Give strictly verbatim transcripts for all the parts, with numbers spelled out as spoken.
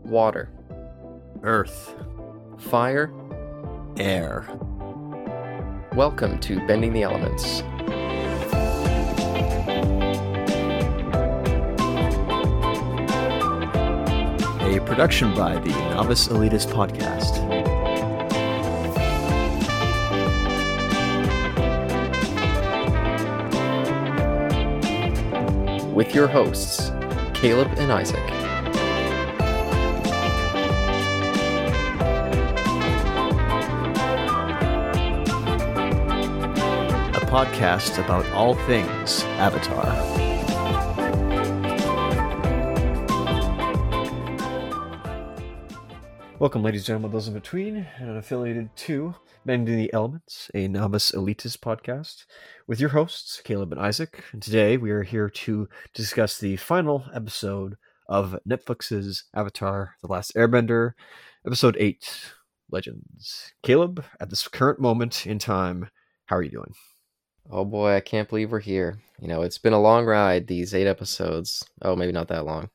Water. Earth. Fire. Air. Welcome to Bending the Elements. A production by the Novice Elitist Podcast. With your hosts, Caleb and Isaac. A podcast about all things Avatar. Welcome, ladies and gentlemen, those in between, and affiliated to Bending the Elements, a Novice Elitist podcast, with your hosts, Caleb and Isaac. And today we are here to discuss the final episode of Netflix's Avatar: The Last Airbender, episode eight, Legends. Caleb, at this current moment in time, how are you doing? Oh boy, I can't believe we're here. You know, it's been a long ride, these eight episodes. Oh, maybe not that long.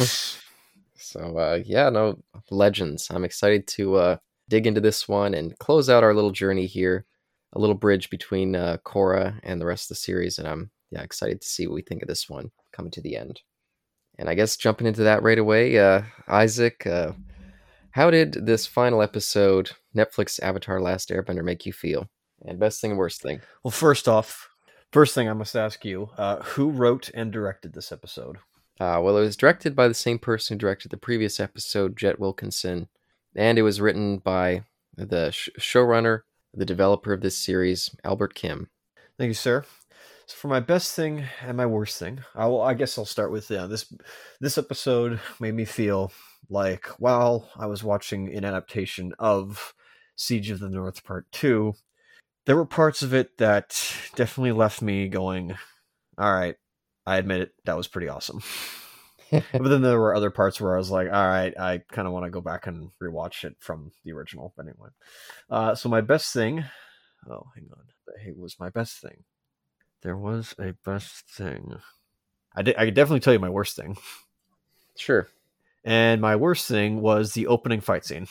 So, uh, yeah, no, Legends. I'm excited to uh, dig into this one and close out our little journey here. A little bridge between uh, Korra and the rest of the series. And I'm yeah excited to see what we think of this one coming to the end. And I guess jumping into that right away, uh, Isaac, uh, how did this final episode, Netflix Avatar: Last Airbender, make you feel? And best thing and worst thing? Well, first off, first thing I must ask you, uh, who wrote and directed this episode? Uh, well, it was directed by the same person who directed the previous episode, Jet Wilkinson, and it was written by the sh- showrunner, the developer of this series, Albert Kim. Thank you, sir. So for my best thing and my worst thing, I will. I guess I'll start with yeah, this. This episode made me feel like while I was watching an adaptation of Siege of the North Part Two, there were parts of it that definitely left me going, all right, I admit it, that was pretty awesome. But then there were other parts where I was like, all right, I kind of want to go back and rewatch it from the original. But anyway, uh, so my best thing, oh, hang on, it was my best thing. There was a best thing. I, did, I could definitely tell you my worst thing. Sure. And my worst thing was the opening fight scene.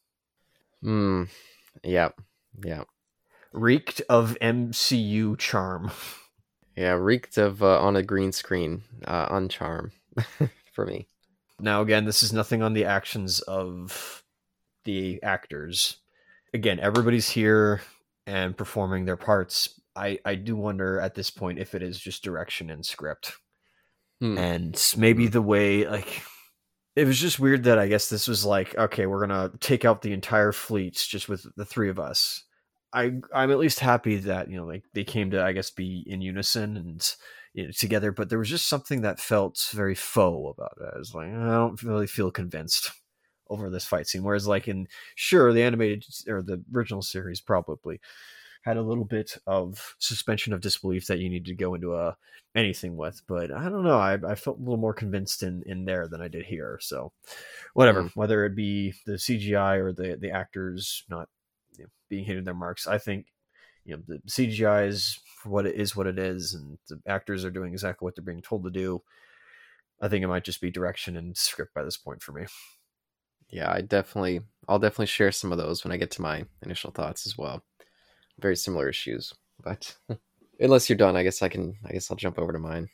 Hmm. Yeah. Yeah. Reeked of M C U charm. Yeah, reeked of uh, on a green screen, uh, on charm for me. Now, again, this is nothing on the actions of the actors. Again, everybody's here and performing their parts. I, I do wonder at this point if it is just direction and script. Hmm. And maybe the way, like, it was just weird that I guess this was like, okay, we're going to take out the entire fleet just with the three of us. I, I'm at least happy that, you know, like they came to, I guess, be in unison and, you know, together, but there was just something that felt very faux about it. I was like, I don't really feel convinced over this fight scene. Whereas like in, sure, the animated or the original series probably had a little bit of suspension of disbelief that you need to go into a anything with, but I don't know. I, I felt a little more convinced in, in there than I did here. So whatever, mm. whether it be the C G I or the, the actors not, you know, being hitting their marks. I think, you know, the C G I is what it is, what it is, and the actors are doing exactly what they're being told to do. I think it might just be direction and script by this point for me. Yeah, I definitely, I'll definitely share some of those when I get to my initial thoughts as well. Very similar issues, but unless you're done, I guess I can, I guess I'll jump over to mine.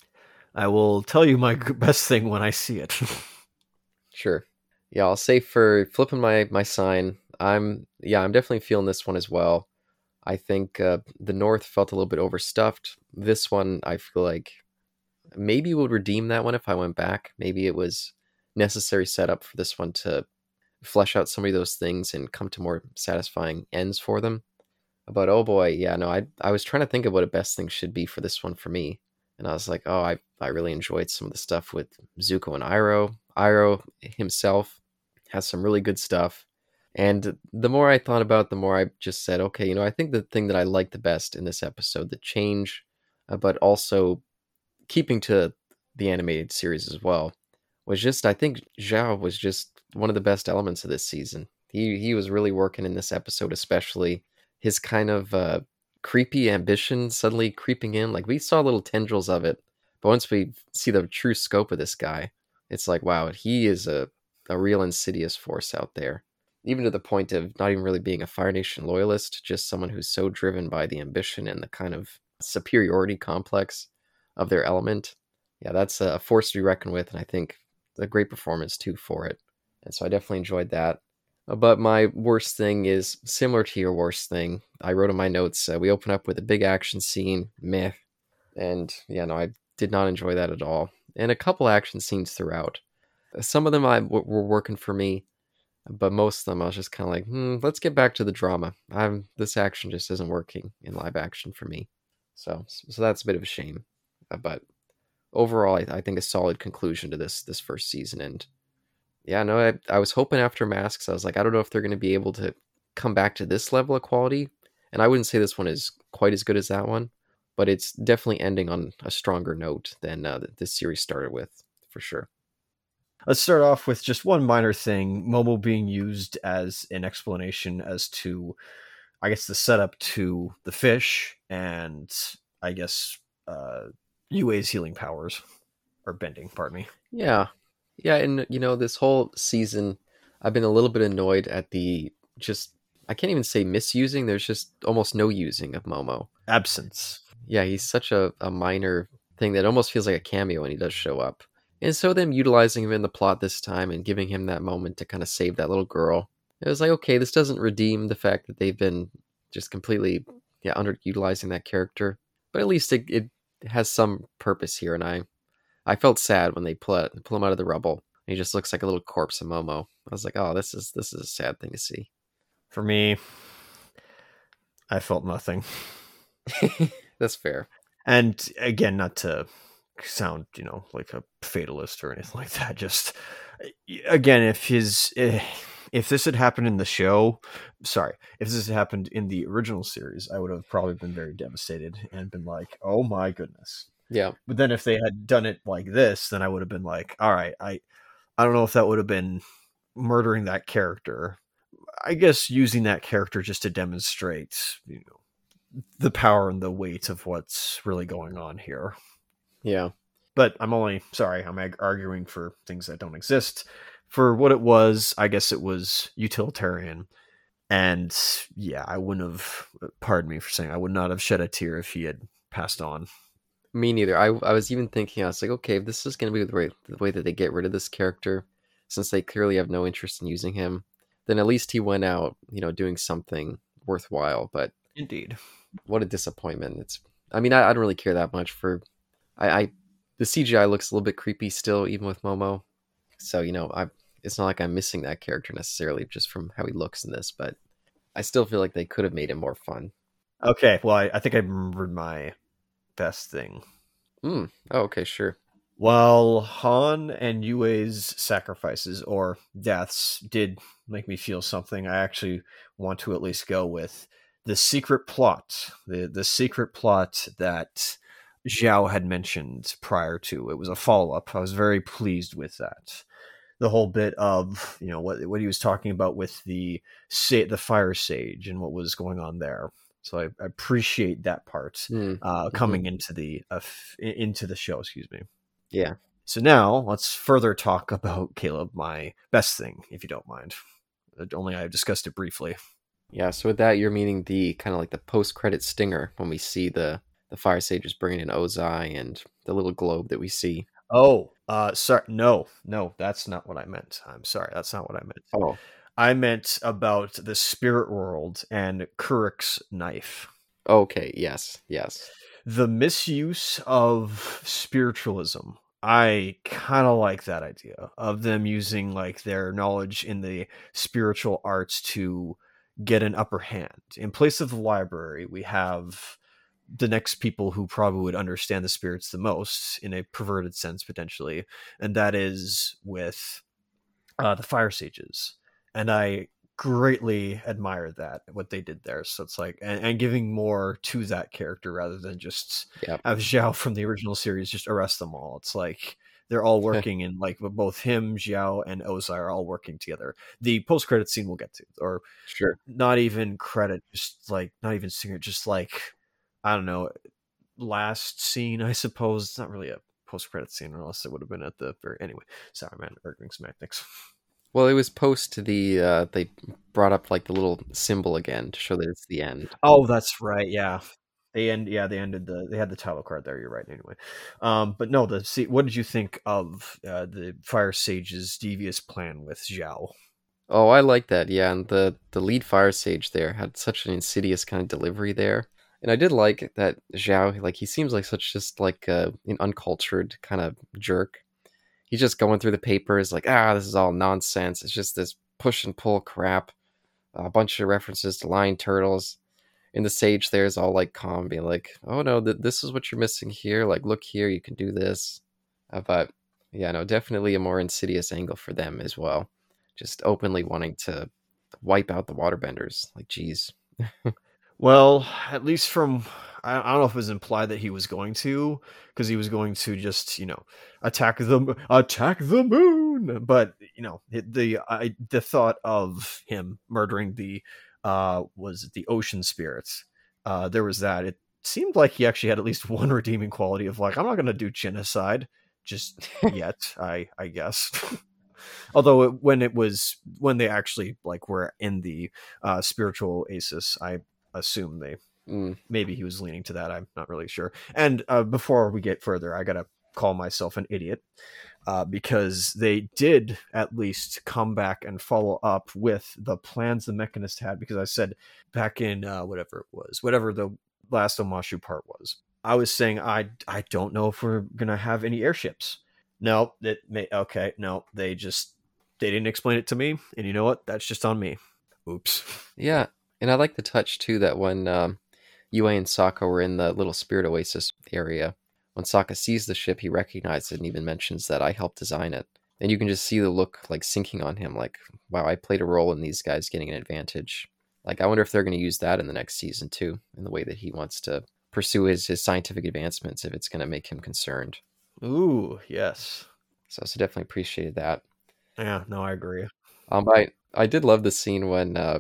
I will tell you my best thing when I see it. Sure. Yeah, I'll say for flipping my, my sign, I'm, yeah, I'm definitely feeling this one as well. I think uh, the North felt a little bit overstuffed. This one, I feel like maybe would redeem that one if I went back. Maybe it was necessary setup for this one to flesh out some of those things and come to more satisfying ends for them. But oh boy, yeah, no, I I was trying to think of what a best thing should be for this one for me. And I was like, oh, I, I really enjoyed some of the stuff with Zuko and Iroh. Iroh himself has some really good stuff. And the more I thought about it, the more I just said, okay, you know, I think the thing that I liked the best in this episode, the change, uh, but also keeping to the animated series as well, was just, I think Zhao was just one of the best elements of this season. He he was really working in this episode, especially his kind of uh, creepy ambition suddenly creeping in. Like, we saw little tendrils of it, but once we see the true scope of this guy, it's like, wow, he is a a real insidious force out there, even to the point of not even really being a Fire Nation loyalist, just someone who's so driven by the ambition and the kind of superiority complex of their element. Yeah, that's a force to be reckoned with, and I think a great performance too for it. And so I definitely enjoyed that. Uh, But my worst thing is similar to your worst thing. I wrote in my notes, uh, we open up with a big action scene, meh. And yeah, no, I did not enjoy that at all. And a couple action scenes throughout. Some of them I w- were working for me, but most of them I was just kind of like, hmm, let's get back to the drama. I'm this action just isn't working in live action for me. So, so that's a bit of a shame. Uh, But overall, I, I think a solid conclusion to this this first season. And yeah, no, I, I was hoping after Masks, I was like, I don't know if they're going to be able to come back to this level of quality. And I wouldn't say this one is quite as good as that one, but it's definitely ending on a stronger note than uh, this series started with, for sure. Let's start off with just one minor thing: Momo being used as an explanation as to, I guess, the setup to the fish and, I guess, uh, Yue's healing powers, or bending, pardon me. Yeah. Yeah, and you know, this whole season, I've been a little bit annoyed at the just, I can't even say misusing, there's just almost no using of Momo. Absence. Yeah, he's such a, a minor thing that almost feels like a cameo when he does show up. And so them utilizing him in the plot this time and giving him that moment to kind of save that little girl. It was like, okay, this doesn't redeem the fact that they've been just completely yeah, underutilizing that character. But at least it, it has some purpose here, and I I felt sad when they pull, pull him out of the rubble. He just looks like a little corpse of Momo. I was like, oh, this is this is a sad thing to see. For me, I felt nothing. That's fair. And again, not to sound, you know, like a fatalist or anything like that. Just again, if his if this had happened in the show, sorry, if this had happened in the original series, I would have probably been very devastated and been like, "Oh my goodness." Yeah. But then if they had done it like this, then I would have been like, "All right, I I don't know if that would have been murdering that character. I guess using that character just to demonstrate, you know, the power and the weight of what's really going on here." Yeah. But I'm only sorry, I'm ag- arguing for things that don't exist. For what it was, I guess it was utilitarian. And yeah, I wouldn't have, pardon me for saying, I would not have shed a tear if he had passed on. Me neither. I I was even thinking, I was like, okay, if this is going to be the way, the way that they get rid of this character, since they clearly have no interest in using him, then at least he went out, you know, doing something worthwhile. But Indeed. what a disappointment. It's, I mean, I, I don't really care that much for, I, I, the C G I looks a little bit creepy still, even with Momo. So, you know, I, it's not like I'm missing that character necessarily just from how he looks in this, but I still feel like they could have made him more fun. Okay, well, I, I think I remembered my best thing. Mm. Oh, okay, sure. While Han and Yue's sacrifices or deaths did make me feel something, I actually want to at least go with the secret plot. The the secret plot that Zhao had mentioned prior to. It was a follow-up. I was very pleased with that. The whole bit of, you know, what what he was talking about with the the fire sage and what was going on there. So I, I appreciate that part Mm. uh, Mm-hmm. coming into the uh, into the show. Excuse me. Yeah. So now let's further talk about Caleb, my best thing, if you don't mind. Only I've discussed it briefly. Yeah, so with that, you're meaning the kind of like the post-credit stinger when we see the the fire sages bringing in Ozai and the little globe that we see. Oh, uh, sorry. No, no, that's not what I meant. I'm sorry. That's not what I meant. Oh, I meant about the spirit world and Kurik's knife. okay. Yes, yes. The misuse of spiritualism. I kind of like that idea of them using like their knowledge in the spiritual arts to get an upper hand. In place of the library, we have the next people who probably would understand the spirits the most in a perverted sense, potentially, and that is with uh, the fire sages. And I greatly admire that, what they did there. So it's like, and, and giving more to that character rather than just Yep. have Zhao from the original series just arrest them all. It's like they're all working in like both him, Zhao, and Ozai are all working together. The post credit scene we'll get to, or Sure. not even credit, just like not even singer, just like I don't know, last scene, I suppose. It's not really a post credit scene, unless it would have been at the very anyway. Sorry, man, arguing semantics. Well, it was post the uh, they brought up like the little symbol again to show that it's the end. Oh, that's right. Yeah. They end. Yeah, they ended the. They had the title card there. You're right. Anyway, um, but no. The see. What did you think of uh, the Fire Sage's devious plan with Zhao? Oh, I like that. Yeah, and the the lead fire sage there had such an insidious kind of delivery there, and I did like that Zhao. Like he seems like such just like uh, an uncultured kind of jerk. He's just going through the papers like, ah, this is all nonsense. It's just this push and pull crap. A bunch of references to lion turtles. And the sage there is all like calm, being like, oh no, th- this is what you're missing here. Like, look here, you can do this. Uh, but yeah, no, definitely a more insidious angle for them as well. Just openly wanting to wipe out the waterbenders. Like, geez. Well, at least from I, I don't know if it was implied that he was going to, because he was going to just you know attack the attack the moon. But you know it, the I, the thought of him murdering the uh was it the ocean spirits. Uh, there was that. It seemed like he actually had at least one redeeming quality of like I'm not going to do genocide just yet. I I guess. Although it, when it was when they actually like were in the uh, spiritual oasis, I assume they Mm. maybe he was leaning to that. I'm not really sure. And uh, before we get further, I gotta call myself an idiot uh, because they did at least come back and follow up with the plans the Mechanist had. Because I said back in uh, whatever it was, whatever the last Omashu part was, I was saying I I don't know if we're gonna have any airships. No, it may okay. No, they just they didn't explain it to me, and you know what? That's just on me. Oops. Yeah. And I like the touch too that when um, Yue and Sokka were in the little spirit oasis area, when Sokka sees the ship, he recognizes it and even mentions that I helped design it. And you can just see the look like sinking on him, like, wow, I played a role in these guys getting an advantage. Like, I wonder if they're going to use that in the next season too, in the way that he wants to pursue his, his scientific advancements, if it's going to make him concerned. Ooh, yes. So, so definitely appreciated that. Yeah, no, I agree. Um, I I did love the scene when uh,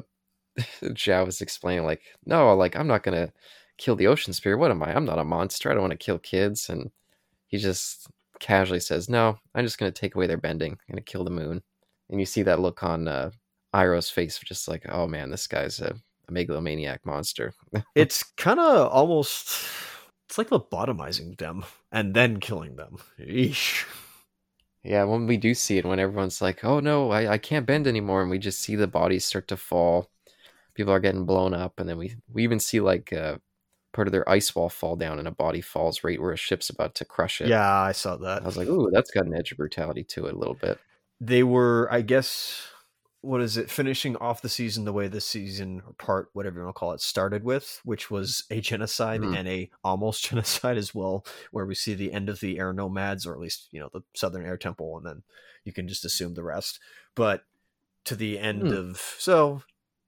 Zhao was explaining, like, no, like, I'm not going to kill the ocean spirit. What am I? I'm not a monster. I don't want to kill kids. And he just casually says, no, I'm just going to take away their bending. I'm going to kill the moon. And you see that look on uh, Iroh's face, just like, oh man, this guy's a, a megalomaniac monster. It's kind of almost it's like lobotomizing them and then killing them. Eesh. Yeah, when we do see it, when everyone's like, oh no, I, I can't bend anymore, and we just see the bodies start to fall, people are getting blown up, and then we, we even see like uh, part of their ice wall fall down, and a body falls right where a ship's about to crush it. Yeah, I saw that. I was like, ooh, that's got an edge of brutality to it a little bit. They were, I guess, what is it, finishing off the season the way this season or part, whatever you want to call it, started with, which was a genocide Mm. and a almost genocide as well, where we see the end of the air nomads, or at least you know the Southern Air Temple, and then you can just assume the rest. But to the end Mm. of so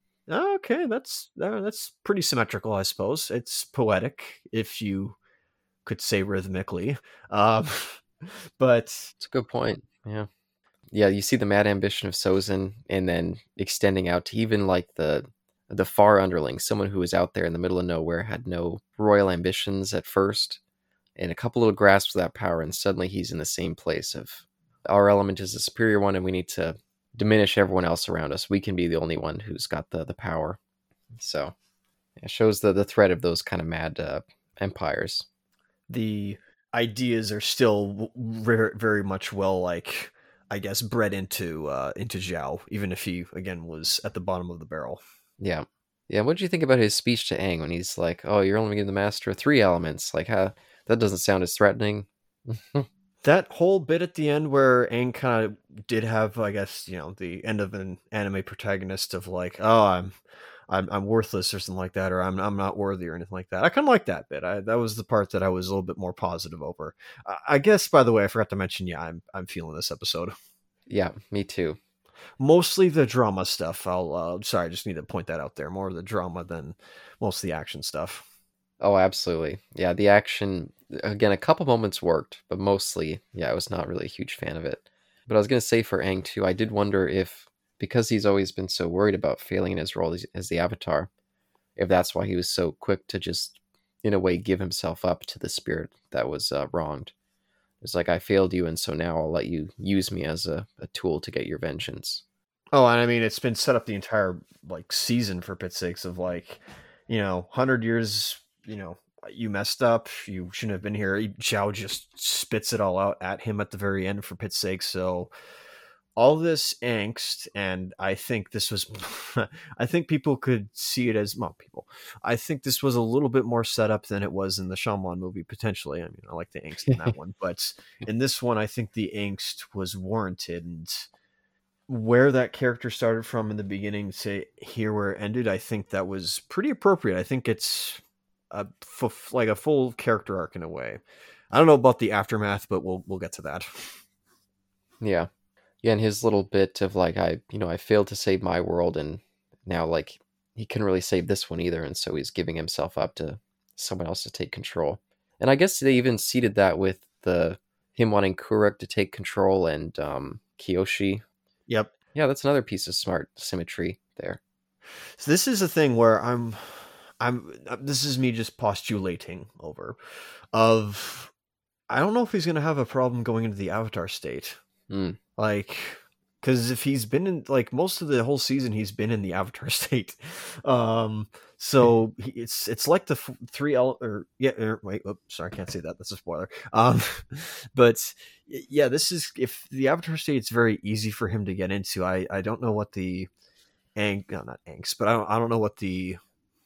okay, that's uh, that's pretty symmetrical, I suppose. It's poetic, if you could say rhythmically. Um, but It's a good point. Yeah. Yeah, you see the mad ambition of Sozin, and then extending out to even like the the far underling, someone who was out there in the middle of nowhere, had no royal ambitions at first, and a couple little grasps of that power, and suddenly he's in the same place of our element is the superior one, and we need to diminish everyone else around us. We can be the only one who's got the the power. So it shows the the threat of those kind of mad uh, empires. the ideas are still very, very much well, like I guess, bred into uh, into Zhao, even if he again was at the bottom of the barrel. Yeah. Yeah, what did you think about his speech to Aang when he's like, "Oh, you're only going to master three elements"? Like, how that doesn't sound as threatening. That whole bit at the end where Aang kind of did have, I guess, you know, the end of an anime protagonist of like, "Oh, I'm, I'm, I'm worthless" or something like that, or "I'm, I'm not worthy" or anything like that. I kind of like that bit. I, that was the part that I was a little bit more positive over. I, I guess, by the way, I forgot to mention, yeah, I'm, I'm feeling this episode. Yeah, me too. Mostly the drama stuff. I'll, uh, sorry, I just need to point that out there. More of the drama than most of the action stuff. Oh, absolutely. Yeah, the action, again, a couple moments worked, but mostly, yeah, I was not really a huge fan of it. But I was going to say for Aang too, I did wonder if, because he's always been so worried about failing in his role as, as the Avatar, if that's why he was so quick to just, in a way, give himself up to the spirit that was uh, wronged. It's like, I failed you, and so now I'll let you use me as a, a tool to get your vengeance. Oh, and I mean, it's been set up the entire like season for pit's sakes of like, you know, hundred years. You know, you messed up. You shouldn't have been here. Zhao just spits it all out at him at the very end for pit's sake. So all this angst, and I think this was, I think people could see it as, well, people. I think this was a little bit more set up than it was in the Shyamalan movie potentially. I mean, I like the angst in that one, but in this one, I think the angst was warranted, and where that character started from in the beginning to here where it ended, I think that was pretty appropriate. I think it's a f- like a full character arc in a way. I don't know about the aftermath, but we'll we'll get to that. Yeah. Yeah, and his little bit of like, I, you know, I failed to save my world, and now like he couldn't really save this one either, and so he's giving himself up to someone else to take control. And I guess they even seeded that with the him wanting Kuruk to take control and um Kiyoshi. Yep. Yeah, that's another piece of smart symmetry there. So this is a thing where I'm I'm this is me just postulating over of I don't know if he's going to have a problem going into the Avatar state. Mm. Like, because if he's been in like most of the whole season, he's been in the Avatar state. Um, so he, it's it's like the f- three L or yeah. Or, wait, oops, sorry, I can't say that. That's a spoiler. Um, but yeah, this is if the Avatar state, it's very easy for him to get into. I I don't know what the ang no, not angst, but I don't I don't know what the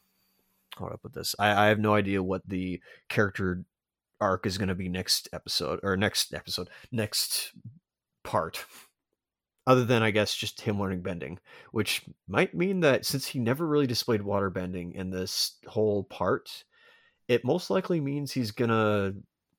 how do I put this? I I have no idea what the character arc is going to be next episode or next episode next part, other than I guess just him learning bending, which might mean that since he never really displayed water bending in this whole part, it most likely means he's gonna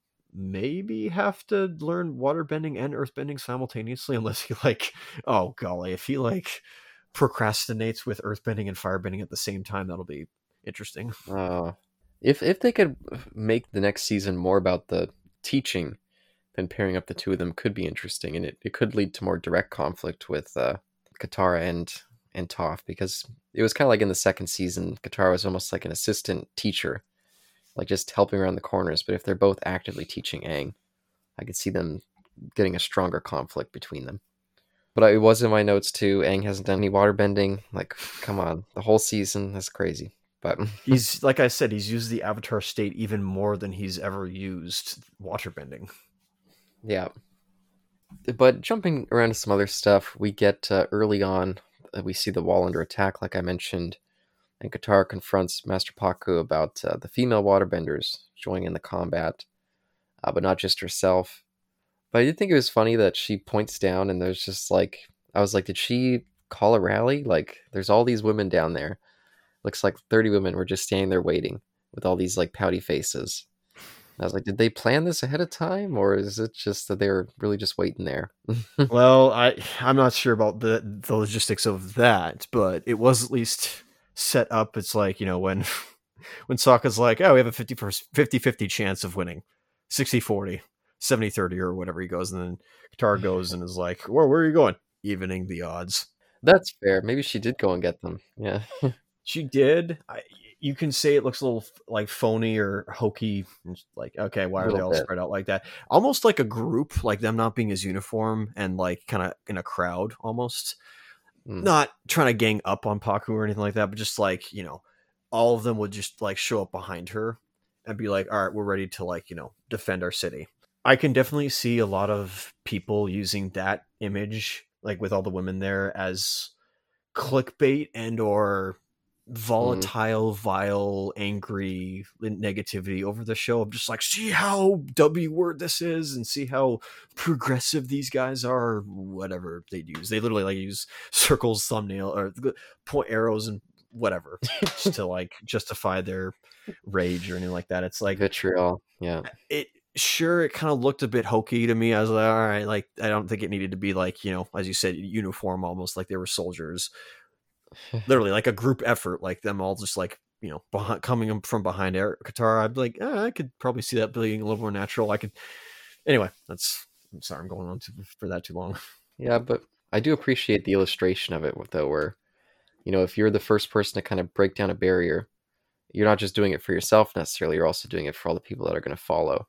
maybe have to learn water bending and earth bending simultaneously, unless he like, oh golly, if he like procrastinates with earth bending and fire bending at the same time, that'll be interesting. Uh, if if they could make the next season more about the teaching, then pairing up the two of them could be interesting, and it, it could lead to more direct conflict with uh, Katara and and Toph, because it was kind of like in the second season, Katara was almost like an assistant teacher, like just helping around the corners. But if they're both actively teaching Aang, I could see them getting a stronger conflict between them. But it was in my notes too. Aang hasn't done any waterbending. Like, come on, the whole season, that's crazy. But He's like I said, he's used the Avatar state even more than he's ever used waterbending. yeah. But jumping around to some other stuff, we get uh, early on, uh, we see the wall under attack, like I mentioned, and Katara confronts Master Paku about uh, the female waterbenders joining in the combat, uh, but not just herself. But I did think it was funny that she points down and there's just like, I was like, did she call a rally? Like, there's all these women down there. Looks like thirty women were just standing there waiting with all these like pouty faces. I was like, did they plan this ahead of time, or is it just that they were really just waiting there? Well, I I'm not sure about the the logistics of that, but it was at least set up. It's like, you know, when when Sokka's like, oh, we have a fifty fifty chance of winning, sixty forty, seventy thirty, or whatever he goes, and then Katara goes and is like, well, where are you going? Evening the odds. That's fair. Maybe she did go and get them. Yeah. She did. I, you can say it looks a little like phony or hokey. Like, okay, why A are they little all bit. spread out like that? Almost like a group, like them not being as uniform and like kind of in a crowd almost. Mm. Not trying to gang up on Paku or anything like that, but just like, you know, all of them would just like show up behind her and be like, all right, we're ready to like, you know, defend our city. I can definitely see a lot of people using that image, like with all the women there, as clickbait and or volatile, vile, angry negativity over the show of just like, see how W word this is and see how progressive these guys are, whatever they use. They literally like use circles, thumbnail, or point arrows and whatever just to like justify their rage or anything like that. It's like Vitriol. Yeah. it sure it kind of looked a bit hokey to me. I was like, all right, like I don't think it needed to be like, you know, as you said, uniform, almost like they were soldiers. Literally like a group effort, like them all just like, you know, behind, coming from behind Katara. I'd be like, eh, I could probably see that being a little more natural. I could anyway. That's I'm sorry, I'm going on to, for that too long. Yeah, but I do appreciate the illustration of it, though, where, you know, if you're the first person to kind of break down a barrier, you're not just doing it for yourself necessarily, you're also doing it for all the people that are going to follow.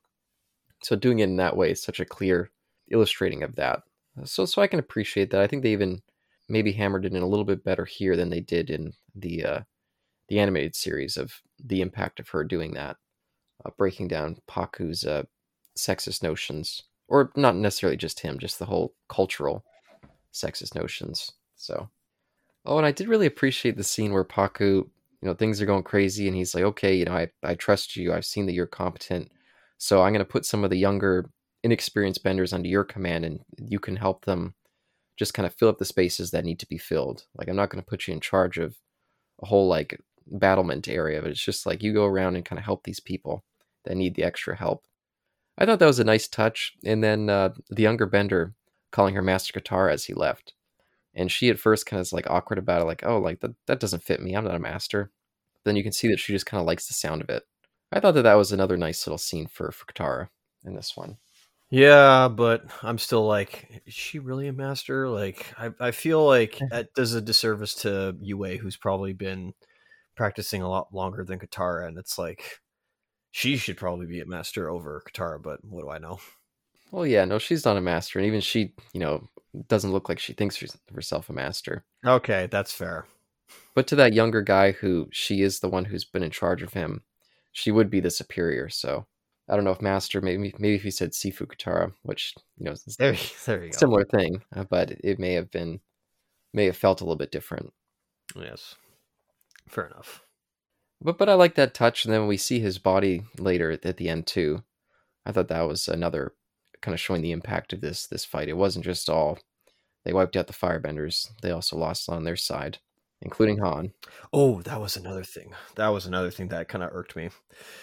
So doing it in that way is such a clear illustrating of that. So so I can appreciate that. I think they even maybe hammered it in a little bit better here than they did in the uh, the animated series of the impact of her doing that, uh, breaking down Paku's uh, sexist notions, or not necessarily just him, just the whole cultural sexist notions. So, oh, and I did really appreciate the scene where Paku, you know, things are going crazy, and he's like, okay, you know, I, I trust you. I've seen that you're competent. So I'm going to put some of the younger, inexperienced benders under your command, and you can help them just kind of fill up the spaces that need to be filled. Like, I'm not going to put you in charge of a whole, like, battlement area, but it's just like you go around and kind of help these people that need the extra help. I thought that was a nice touch. And then uh, the younger bender calling her Master Katara as he left. And she at first kind of is like awkward about it, like, oh, like that, that doesn't fit me. I'm not a master. Then you can see that she just kind of likes the sound of it. I thought that that was another nice little scene for, for Katara in this one. Yeah, but I'm still like, is she really a master? Like, I, I feel like that does a disservice to Yue, who's probably been practicing a lot longer than Katara, and it's like, she should probably be a master over Katara, but what do I know? Well, yeah, no, she's not a master, and even she, you know, doesn't look like she thinks she's herself a master. Okay, that's fair. But to that younger guy who she is the one who's been in charge of him, she would be the superior. So I don't know if master, maybe maybe if he said Sifu Katara, which, you know, is There, there you go. similar thing, uh, but it may have been, may have felt a little bit different. Yes, fair enough. But but I like that touch, and then when we see his body later at, at the end too, I thought that was another kind of showing the impact of this this fight. It wasn't just all they wiped out the firebenders; they also lost on their side, including Han. Oh, that was another thing. That was another thing that kind of irked me.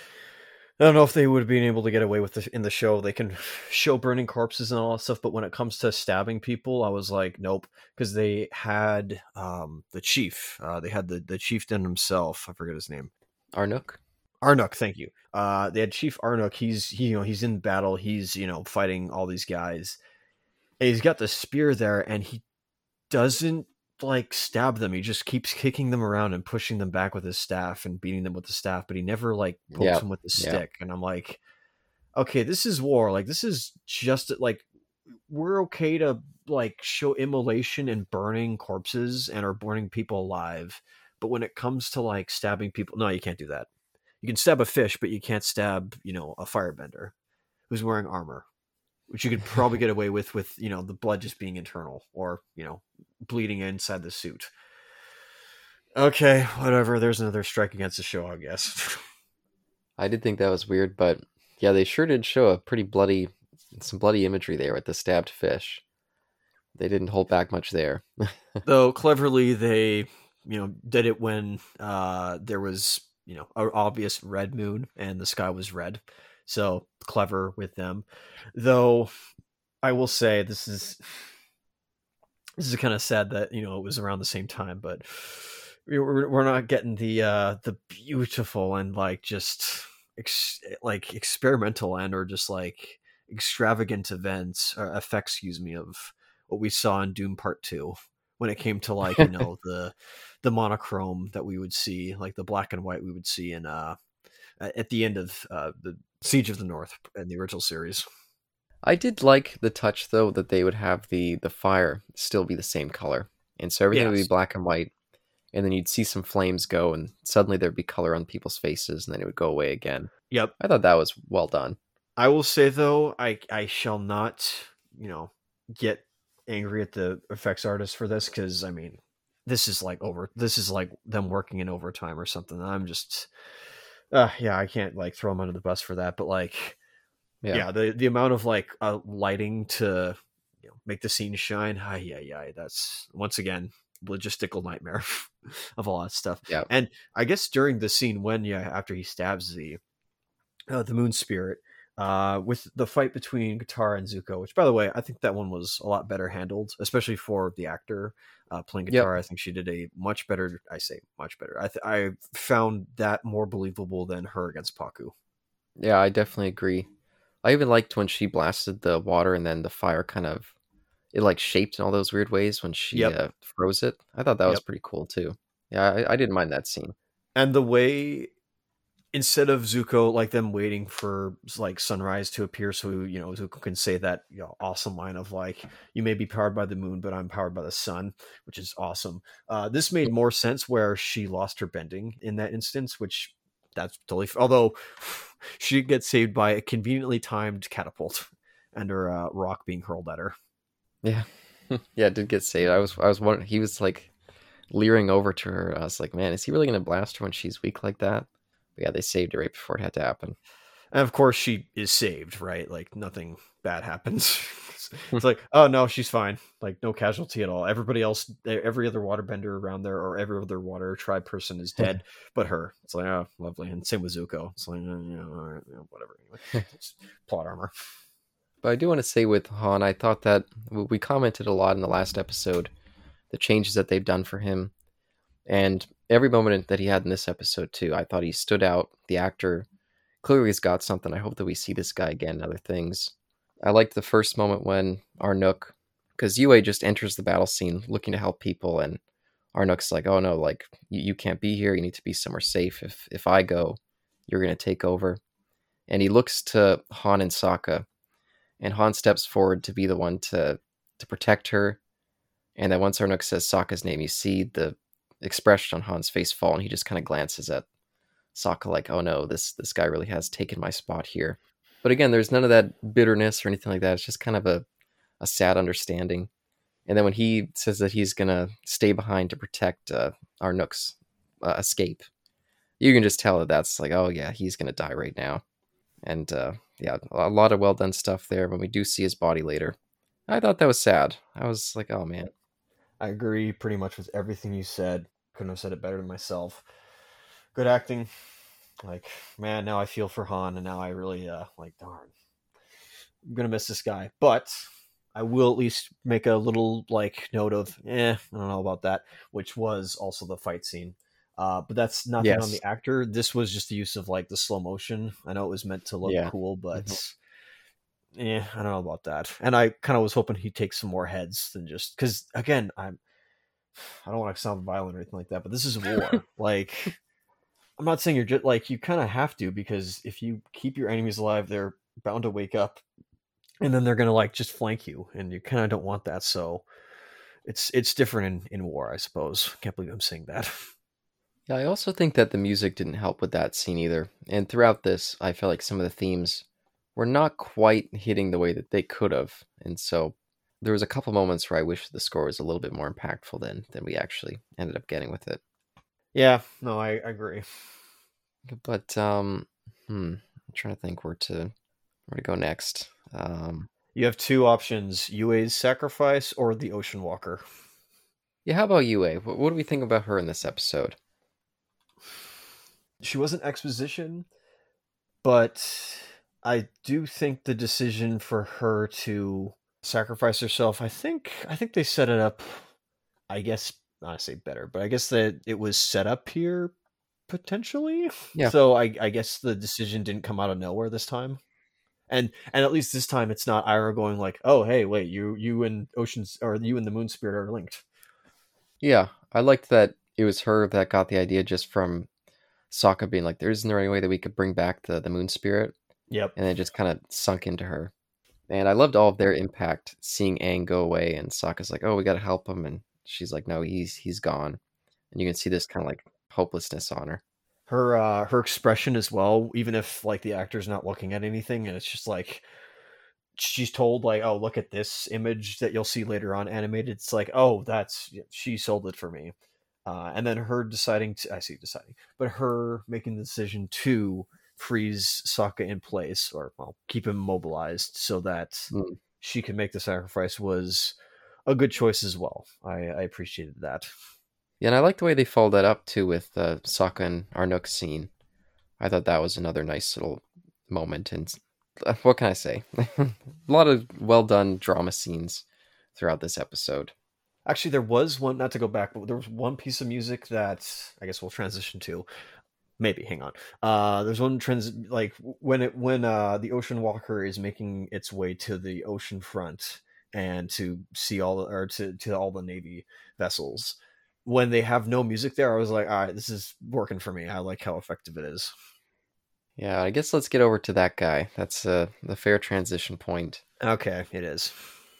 I don't know if they would have been able to get away with it in the show. They can show burning corpses and all that stuff, but when it comes to stabbing people, I was like, nope, because they had um, the chief. Uh, they had the the chieftain himself. I forget his name. Arnuk. Arnuk, thank you. Uh, they had Chief Arnuk. He's he, you know he's in battle. He's you know fighting all these guys. And he's got the spear there, and he doesn't like stab them. He just keeps kicking them around and pushing them back with his staff and beating them with the staff, but he never like pokes Yeah, them with the yeah. stick. And I'm like, okay, this is war. Like this is just like we're okay to like show immolation and burning corpses and are burning people alive, but when it comes to like stabbing people, no, you can't do that. You can stab a fish, but you can't stab, you know, a firebender who's wearing armor, which you could probably get away with, with, you know, the blood just being internal or, you know, bleeding inside the suit. Okay, whatever. There's another strike against the show, I guess. I did think that was weird, but yeah, they sure did show a pretty bloody, some bloody imagery there with the stabbed fish. They didn't hold back much there. Though cleverly they, you know, did it when uh, there was, you know, an obvious red moon and the sky was red. So clever with them. Though I will say this is this is kind of sad that, you know, it was around the same time, but we're, we're not getting the uh, the beautiful and like just ex- like experimental and or just like extravagant events or effects, excuse me, of what we saw in Doom Part Two when it came to like you know the the monochrome that we would see, like the black and white we would see in uh at the end of uh, the Siege of the North in the original series. I did like the touch though that they would have the the fire still be the same color, and so everything would be Yes. black and white, and then you'd see some flames go, and suddenly there'd be color on people's faces, and then it would go away again. Yep. I thought that was well done. I will say though, I I shall not, you know, get angry at the effects artist for this because I mean, this is like over. This is like them working in overtime or something. I'm just, uh, yeah, I can't like throw them under the bus for that. But like, Yeah, yeah, the the amount of like uh, lighting to you know make the scene shine. Hi, yeah, yeah. That's once again logistical nightmare of all that stuff. yeah, And I guess during the scene when yeah, after he stabs the uh, the moon spirit. Uh, with the fight between Katara and Zuko, which, by the way, I think that one was a lot better handled, especially for the actor uh, playing yep. Katara. I think she did a much better. I say much better. I th- I found that more believable than her against Paku. Yeah, I definitely agree. I even liked when she blasted the water, and then the fire kind of it like shaped in all those weird ways when she Yep. uh, froze it. I thought that was Yep. pretty cool too. Yeah, I, I didn't mind that scene. And the way instead of Zuko, like them waiting for like sunrise to appear, so you know Zuko can say that, you know, awesome line of like, "You may be powered by the moon, but I'm powered by the sun," which is awesome. Uh, this made more sense where she lost her bending in that instance, which that's totally. Although she gets saved by a conveniently timed catapult and her uh, rock being hurled at her. Yeah, yeah, it did get saved. I was, I was wondering. He was like leering over to her. I was like, man, is he really gonna blast her when she's weak like that? But yeah, they saved it right before it had to happen. And of course, she is saved, right? Like nothing bad happens. It's like, oh no, she's fine. Like no casualty at all. Everybody else, every other waterbender around there, or every other water tribe person is dead, but her. It's like, oh, lovely. And same with Zuko. It's like, oh, yeah, all right, yeah, whatever. Anyway, it's plot armor. But I do want to say with Han, I thought that we commented a lot in the last episode, the changes that they've done for him, and every moment that he had in this episode too. I thought he stood out. The actor clearly has got something. I hope that we see this guy again in other things. I liked the first moment when Arnook, because Yue just enters the battle scene looking to help people, and Arnook's like, "Oh no, like you, you can't be here. You need to be somewhere safe. If if I go, you're gonna take over." And he looks to Han and Sokka, and Han steps forward to be the one to to protect her. And then once Arnook says Sokka's name, you see the expression on Han's face fall, and he just kind of glances at Sokka like, "Oh no, this this guy really has taken my spot here." But again, there's none of that bitterness or anything like that. It's just kind of a, a sad understanding. And then when he says that he's gonna stay behind to protect uh, Arnook's uh, escape, you can just tell that that's like, oh yeah, he's gonna die right now. And uh, yeah, a lot of well done stuff there. When we do see his body later, I thought that was sad. I was like, oh man. I agree pretty much with everything you said. Couldn't have said it better than myself. Good acting. Like, man, now I feel for Han, and now I really, uh, like, darn. I'm gonna miss this guy. But I will at least make a little, like, note of, eh, I don't know about that, which was also the fight scene. Uh, but that's nothing yes. on the actor. This was just the use of, like, the slow motion. I know it was meant to look yeah. cool, but... Mm-hmm. Yeah, I don't know about that. And I kind of was hoping he'd take some more heads than just... Because, again, I'm... I don't want to sound violent or anything like that, but this is war. Like... I'm not saying you're just like, you kind of have to, because if you keep your enemies alive, they're bound to wake up, and then they're going to like just flank you, and you kind of don't want that. So it's it's different in, in war, I suppose. Can't believe I'm saying that. Yeah, I also think that the music didn't help with that scene either. And throughout this, I felt like some of the themes were not quite hitting the way that they could have. And so there was a couple moments where I wish the score was a little bit more impactful than than we actually ended up getting with it. Yeah, no, I, I agree. But um, hmm, I'm trying to think where to where to go next. Um, you have two options: Yue's sacrifice or the Ocean Walker. Yeah, how about Yue? What, what do we think about her in this episode? She wasn't exposition, but I do think the decision for her to sacrifice herself, I think, I think they set it up. I guess. Not to say better, but I guess that it was set up here potentially. Yeah. So I, I guess the decision didn't come out of nowhere this time, and and at least this time it's not Iroh going like, oh hey wait, you you and Oceans or you and the Moon Spirit are linked. Yeah, I liked that it was her that got the idea just from Sokka being like, there isn't there any way that we could bring back the the Moon Spirit? Yep. And it just kind of sunk into her. And I loved all of their impact, seeing Aang go away, and Sokka's like, oh, we got to help him, and she's like, no, he's he's gone. And you can see this kind of like hopelessness on her. Her uh, her expression as well, even if like the actor's not looking at anything, and it's just like she's told like, oh, look at this image that you'll see later on animated. It's like, oh, that's she sold it for me. Uh, and then her deciding to, I see deciding, but her making the decision to freeze Sokka in place, or well, keep him mobilized so that mm. she can make the sacrifice was a good choice as well. I, I appreciated that. Yeah, and I like the way they followed that up too with the uh, Sokka and Arnook scene. I thought that was another nice little moment. And uh, what can I say? A lot of well done drama scenes throughout this episode. Actually, there was one, not to go back, but there was one piece of music that I guess we'll transition to. Maybe, hang on. Uh, there's one trans like when it when uh, the Ocean Walker is making its way to the ocean front and to see all the, or to, to all the Navy vessels. When they have no music there, I was like, all right, this is working for me. I like how effective it is. Yeah, I guess let's get over to that guy. That's uh, the fair transition point. Okay, it is.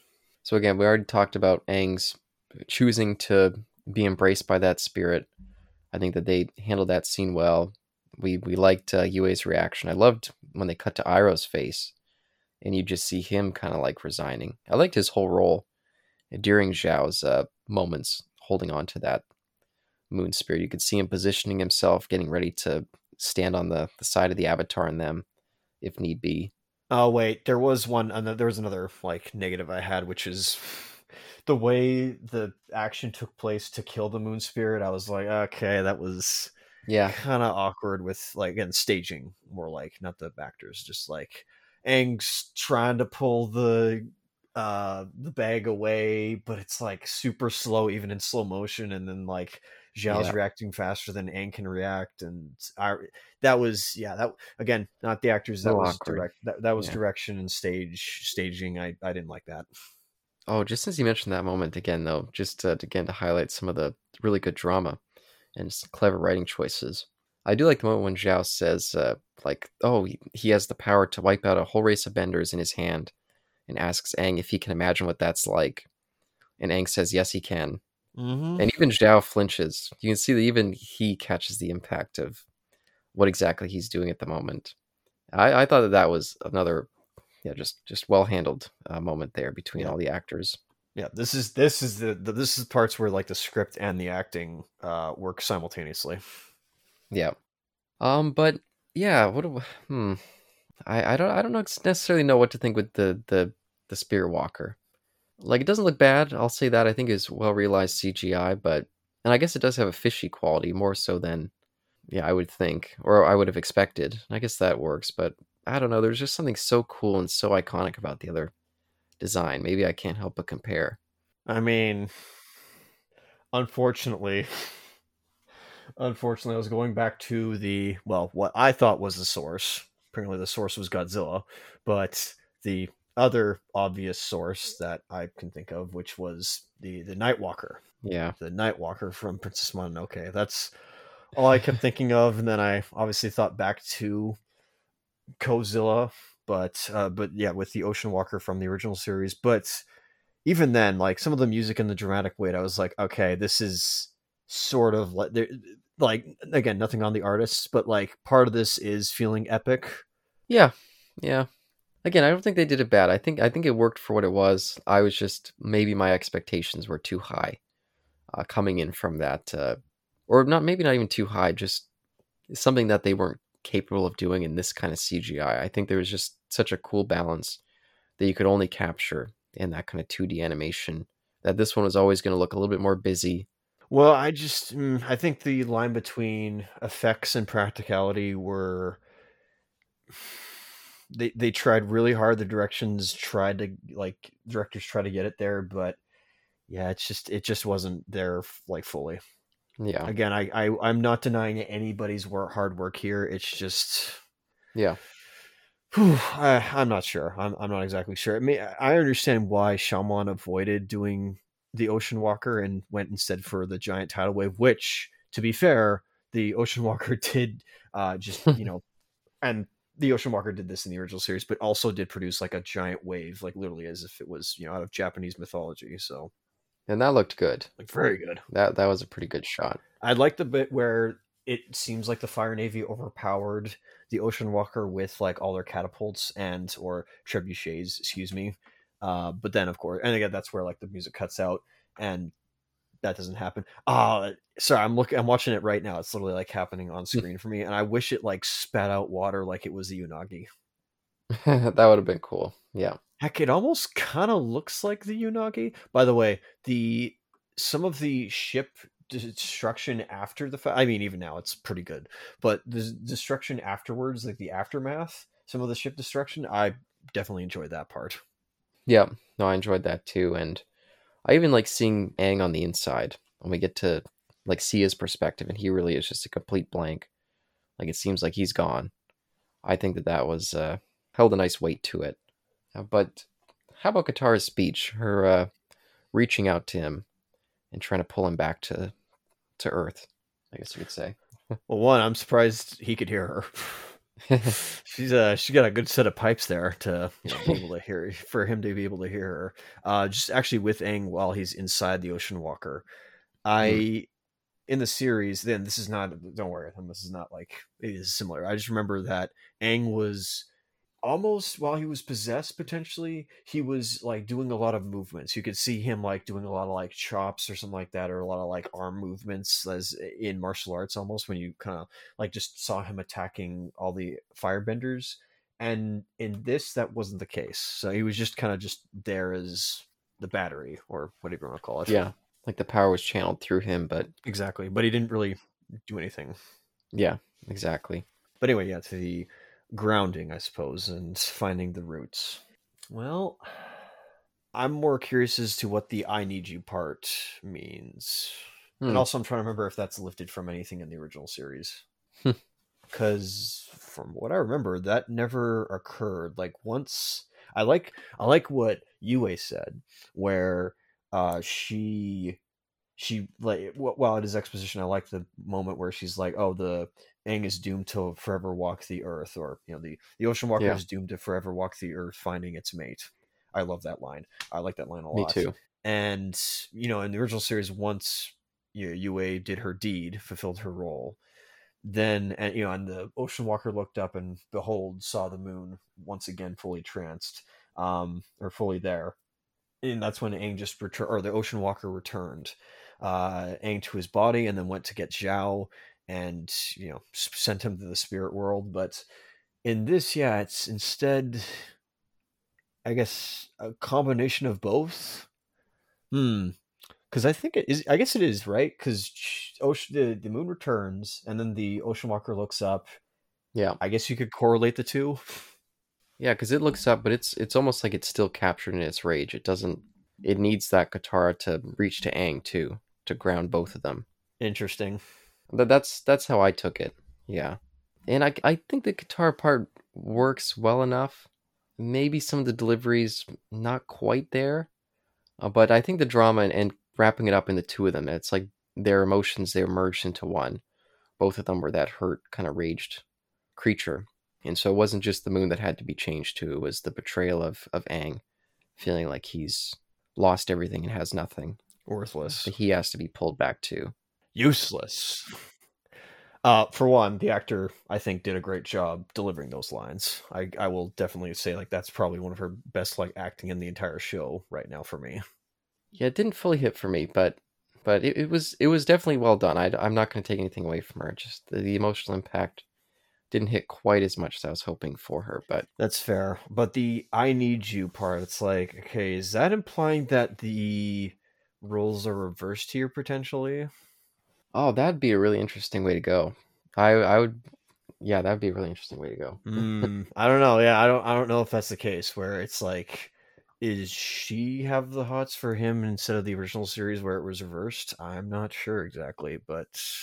So again, we already talked about Aang's choosing to be embraced by that spirit. I think that they handled that scene well. We we liked uh, Yue's reaction. I loved when they cut to Iroh's face, and you just see him kind of like resigning. I liked his whole role during Zhao's uh, moments holding on to that moon spirit. You could see him positioning himself, getting ready to stand on the, the side of the Avatar and them if need be. Oh wait, there was one. And there was another like negative I had, which is the way the action took place to kill the moon spirit. I was like, okay, that was Yeah, kind of awkward with like again staging, more like not the actors, just like Aang's trying to pull the uh the bag away, but it's like super slow, even in slow motion, and then like Zhao's yeah, reacting faster than Aang can react, and I that was yeah that again not the actors, a that little was awkward. direct that, that was Yeah. direction and stage staging. I I didn't like that. Oh, just since you mentioned that moment again, though, just uh, again to highlight some of the really good drama and some clever writing choices. I do like the moment when Zhao says, uh, like, oh, he, he has the power to wipe out a whole race of benders in his hand, and asks Aang if he can imagine what that's like. And Aang says, yes, he can. Mm-hmm. And even Zhao flinches. You can see that even he catches the impact of what exactly he's doing at the moment. I, I thought that that was another, yeah, just just well handled uh, moment there between Yeah. all the actors. Yeah, this is this is the, the this is parts where like the script and the acting uh work simultaneously. Yeah. Um. But yeah. What? do- Hmm. I I don't I don't know necessarily know what to think with the the the Spirit Walker. Like it doesn't look bad. I'll say that. I think it's well realized C G I, but and I guess it does have a fishy quality more so than yeah I would think or I would have expected. I guess that works, but I don't know. There's just something so cool and so iconic about the other design. Maybe I can't help but compare. I mean, unfortunately, unfortunately, I was going back to the well, what I thought was the source. Apparently, the source was Godzilla, but the other obvious source that I can think of, which was the the Nightwalker, Yeah. the Nightwalker from Princess Mononoke. That's all I kept thinking of, and then I obviously thought back to Kozilla, but uh, but yeah, with the Ocean Walker from the original series. But even then, like some of the music and the dramatic weight, I was like, okay, this is sort of like there, like again, nothing on the artists, but like part of this is feeling epic. Yeah. Yeah. Again, I don't think they did it bad. I think I think it worked for what it was. I was just maybe my expectations were too high uh, coming in from that, uh, or not maybe not even too high. Just something that they weren't capable of doing in this kind of C G I. I I think there was just such a cool balance that you could only capture in that kind of two D animation. That this one was always going to look a little bit more busy. Well, I just mm, I think the line between effects and practicality were they they tried really hard. The directions tried to like directors tried to get it there, but yeah, it's just it just wasn't there like fully. Yeah, Again, I, I I'm not denying anybody's work, hard work here. It's just yeah, whew, I, I'm not sure. I'm I'm not exactly sure. I mean, I understand why Shyamalan avoided doing the Ocean Walker and went instead for the giant tidal wave. Which, to be fair, the Ocean Walker did uh, just you know, and the Ocean Walker did this in the original series, but also did produce like a giant wave, like literally as if it was you know out of Japanese mythology. So and that looked good. like very good. That that was a pretty good shot. I like the bit where it seems like the Fire Navy overpowered the Ocean Walker with like all their catapults and or trebuchets, excuse me. Uh, but then of course, and again, that's where like the music cuts out, and that doesn't happen. Ah, sorry, I'm looking, I'm watching it right now. It's literally like happening on screen for me, and I wish it like spat out water like it was the Unagi. That would have been cool. Yeah. Heck, it almost kind of looks like the Unagi. By the way, the some of the ship destruction after the fact, I mean, even now it's pretty good, but the destruction afterwards, like the aftermath, some of the ship destruction, I definitely enjoyed that part. Yeah. No, I enjoyed that too. And I even like seeing Aang on the inside when we get to like see his perspective and he really is just a complete blank. Like it seems like he's gone. I think that that was uh, held a nice weight to it. Uh, but how about Katara's speech? Her uh, reaching out to him and trying to pull him back to to Earth. I guess you could say. Well, one, I'm surprised he could hear her. She's uh she got a good set of pipes there to, you know, be able to hear, for him to be able to hear her. Uh, just actually with Aang while he's inside the Ocean Walker. Hmm. I in the series, then this is not, don't worry, this is not like it is similar. I just remember that Aang was almost, while he was possessed, potentially he was like doing a lot of movements. You could see him like doing a lot of like chops or something like that, or a lot of like arm movements as in martial arts, almost, when you kind of like just saw him attacking all the firebenders. And in this, that wasn't the case, so he was just kind of just there as the battery, or whatever you want to call it. Yeah, like the power was channeled through him, but Exactly, but he didn't really do anything. yeah, exactly. But anyway, yeah, to the grounding, I suppose, and finding the roots. Well, I'm more curious as to what the "I need you" part means. And Hmm. also, I'm trying to remember if that's lifted from anything in the original series. Because from what I remember, that never occurred. Like, once I like I like what Yue said, where uh she she like w- while it is exposition, I like the moment where she's like, "Oh, the Aang is doomed to forever walk the earth," or, you know, the the Ocean Walker Yeah, is doomed to forever walk the earth, finding its mate. I love that line. I like that line a me lot. too. And, you know, in the original series, once, you know, Yue did her deed, fulfilled her role, then, and you know, and the Ocean Walker looked up and behold, saw the moon once again fully tranced, um, or fully there. And that's when Aang just returned, or the Ocean Walker returned, uh, Aang to his body, and then went to get Zhao, and, you know, sent him to the spirit world. But in this, yeah, it's instead, I guess, a combination of both. Hmm. Because I think it is. I guess it is, right. Because ocean, the the moon returns, and then the Ocean Walker looks up. Yeah, I guess you could correlate the two. yeah, because it looks up, but it's it's almost like it's still captured in its rage. It doesn't. It needs that Katara to reach to Aang too to ground both of them. Interesting. But that's that's how I took it. Yeah, and I I think the Katara part works well enough. Maybe some of the deliveries not quite there, uh, but I think the drama and, and wrapping it up in the two of them, it's like their emotions they merged into one. Both of them were that hurt, kind of raged creature, and so it wasn't just the moon that had to be changed to. It was the betrayal of of Aang, feeling like he's lost everything and has nothing. Worthless. That he has to be pulled back to. Useless. Uh, for one, the actor, I think, did a great job delivering those lines. I, I will definitely say, like, that's probably one of her best, like, acting in the entire show right now for me. Yeah, it didn't fully hit for me, but but it, it was it was definitely well done. I, I'm not going to take anything away from her. Just the, the emotional impact didn't hit quite as much as I was hoping for her. But That's fair. But the "I need you" part, it's like, okay, is that implying that the roles are reversed here potentially? oh, that'd be a really interesting way to go. I I would yeah, that'd be a really interesting way to go. Hmm. I don't know. Yeah, I don't. I don't know if that's the case. Where it's like, is she have the hots for him instead of the original series where it was reversed? I'm not sure exactly, but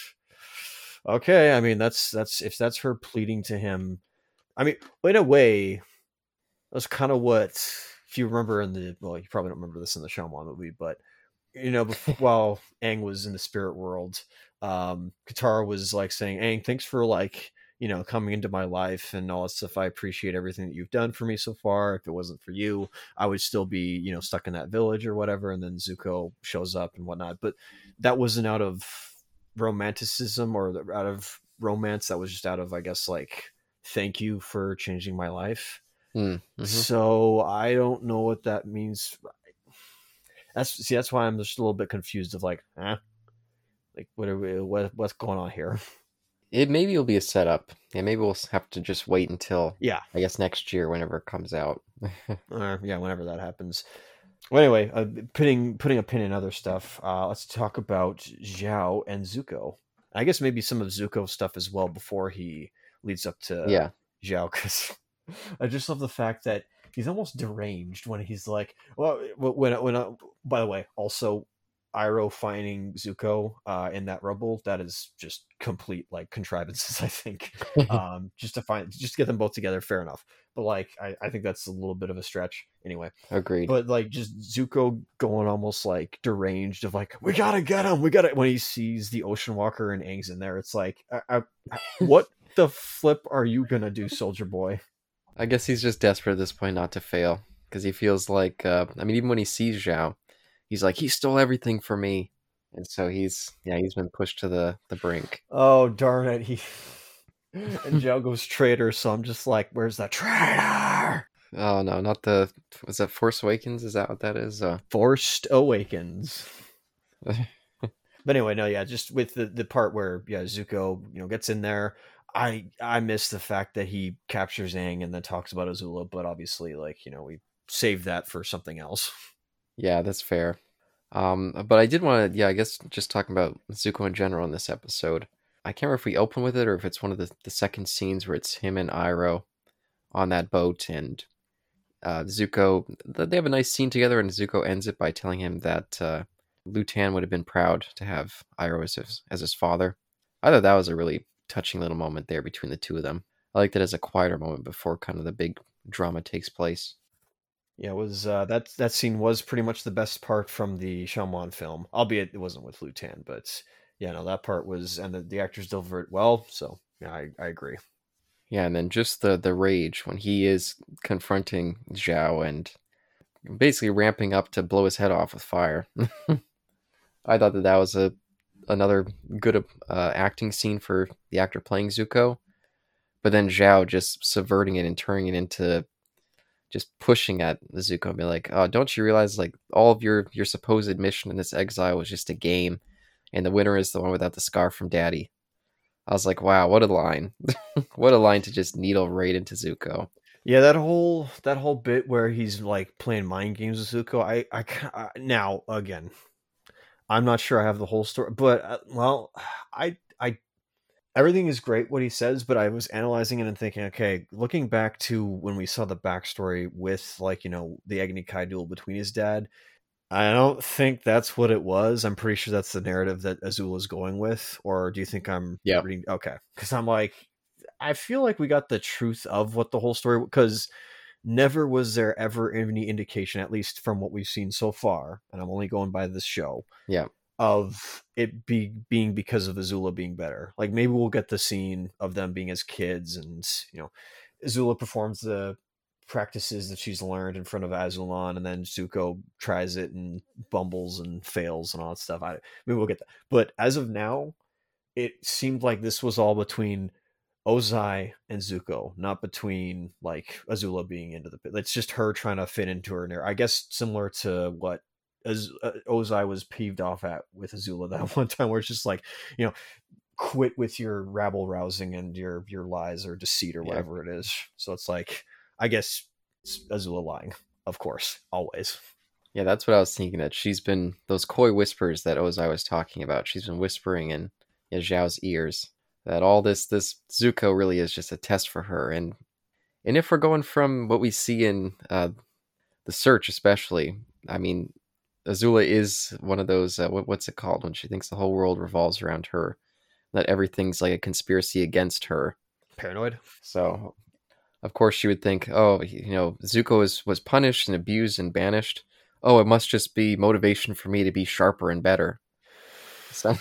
okay. I mean, that's that's if that's her pleading to him. I mean, in a way, that's kind of what, if you remember in the, well, you probably don't remember this in the Shyamalan movie, but, you know, before, while Aang was in the spirit world, um, Katara was like saying, "Aang, thanks for, like, you know, coming into my life and all that stuff. I appreciate everything that you've done for me so far. If it wasn't for you, I would still be, you know, stuck in that village or whatever." And then Zuko shows up and whatnot. But that wasn't out of romanticism or out of romance. That was just out of, I guess, like, thank you for changing my life. Mm, hmm. So I don't know what that means. That's see, that's why I'm just a little bit confused of like, eh, like what are we, what what's going on here? It maybe it'll be a setup. Yeah, maybe we'll have to just wait until Yeah, I guess next year whenever it comes out. uh, yeah, whenever that happens. Well, anyway, uh, putting putting a pin in other stuff. Uh, let's talk about Zhao and Zuko. I guess maybe some of Zuko's stuff as well before he leads up to Yeah. Zhao, because I just love the fact that he's almost deranged when he's like, well, when when uh, by the way, also Iroh finding Zuko uh, in that rubble, that is just complete like contrivances. I think um, just to find just to get them both together, fair enough. But like, I, I think that's a little bit of a stretch anyway. Agreed. But like, just Zuko going almost like deranged of like, we gotta get him, we gotta, when he sees the Ocean Walker and Aang's in there, it's like, I, I, what the flip are you gonna do, Soldier Boy? I guess he's just desperate at this point not to fail because he feels like, uh, I mean, even when he sees Zhao, he's like, he stole everything from me, and so he's yeah, he's been pushed to the the brink. Oh darn it! He and Zhao goes traitor, so I'm just like, where's that traitor? Oh no, not the was that Force Awakens? Is that what that is? Uh... Forced Awakens. But anyway, no, yeah, just with the, the part where yeah, Zuko, you know, gets in there. I I miss the fact that he captures Aang and then talks about Azula, but obviously, like, you know, we saved that for something else. Yeah, that's fair. Um, but I did want to, yeah, I guess just talking about Zuko in general in this episode. I can't remember if we open with it or if it's one of the, the second scenes where it's him and Iroh on that boat and uh, Zuko, they have a nice scene together and Zuko ends it by telling him that uh, Lutan would have been proud to have Iroh as his, as his father. I thought that was a really touching little moment there between the two of them. I liked it as a quieter moment before kind of the big drama takes place. Yeah, it was uh, that that scene was pretty much the best part from the Shyamalan film, albeit it wasn't with Lutan, but yeah, no, that part was, and the, the actors delivered it well, so yeah, I, I agree. Yeah, and then just the the rage when he is confronting Zhao and basically ramping up to blow his head off with fire. I thought that that was a another good uh, acting scene for the actor playing Zuko, but then Zhao just subverting it and turning it into just pushing at Zuko and be like, "Oh, don't you realize like all of your your supposed mission in this exile was just a game, and the winner is the one without the scar from Daddy." I was like, "Wow, what a line! What a line to just needle right into Zuko." Yeah, that whole that whole bit where he's like playing mind games with Zuko. I I, I now again, I'm not sure I have the whole story, but uh, well, I I everything is great what he says, but I was analyzing it and thinking, okay, looking back to when we saw the backstory with like, you know, the Agni Kai duel between his dad, I don't think that's what it was. I'm pretty sure that's the narrative that Azula's going with. Or do you think I'm Yeah. reading? Okay. Because I'm like, I feel like we got the truth of what the whole story, because never was there ever any indication, at least from what we've seen so far, and I'm only going by this show, Yeah. of it be being because of Azula being better. Like maybe we'll get the scene of them being as kids, and you know, Azula performs the practices that she's learned in front of Azulon, and then Zuko tries it and bumbles and fails and all that stuff. I maybe we'll get that. But as of now, it seemed like this was all between Ozai and Zuko, not between like Azula being into the pit. It's just her trying to fit into her narrative. I guess similar to what as uh, Ozai was peeved off at with Azula that one time, where it's just like, you know, quit with your rabble rousing and your your lies or deceit or whatever yeah. it is. So it's like, I guess it's Azula lying, of course, always. Yeah, that's what I was thinking. That she's been those coy whispers that Ozai was talking about. She's been whispering in yeah, Zhao's ears that all this this Zuko really is just a test for her. And and if we're going from what we see in uh, the Search, especially, I mean, Azula is one of those, uh, what, what's it called, when she thinks the whole world revolves around her, that everything's like a conspiracy against her. Paranoid. So, of course, she would think, oh, you know, Zuko is, was punished and abused and banished. Oh, it must just be motivation for me to be sharper and better. So,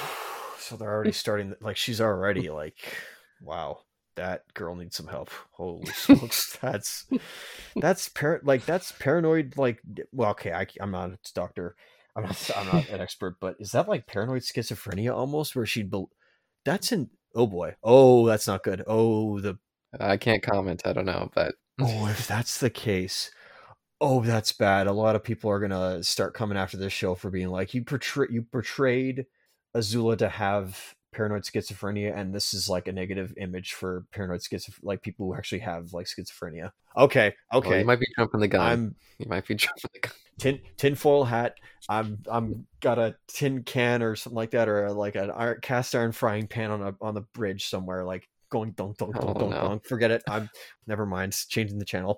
so they're already starting, like, she's already like, wow. That girl needs some help. Holy smokes, that's that's par- like that's paranoid. Like, well, okay, I, I'm not a doctor. I'm not. I'm not an expert, but is that like paranoid schizophrenia almost, where she'd be? That's in. Oh boy. Oh, that's not good. Oh, the. I can't comment. I don't know, but oh, if that's the case, oh, that's bad. A lot of people are gonna start coming after this show for being like, you portray you portrayed Azula to have paranoid schizophrenia, and this is like a negative image for paranoid schizophrenia, like people who actually have like schizophrenia. Okay, okay. Well, you might be jumping the gun. I'm. You might be jumping the gun. Tin tinfoil hat. I'm. I'm got a tin can or something like that, or like an iron, cast iron frying pan on a on the bridge somewhere, like going dunk dunk dunk oh, dunk no. dunk. Forget it. I'm. Never mind. Changing the channel.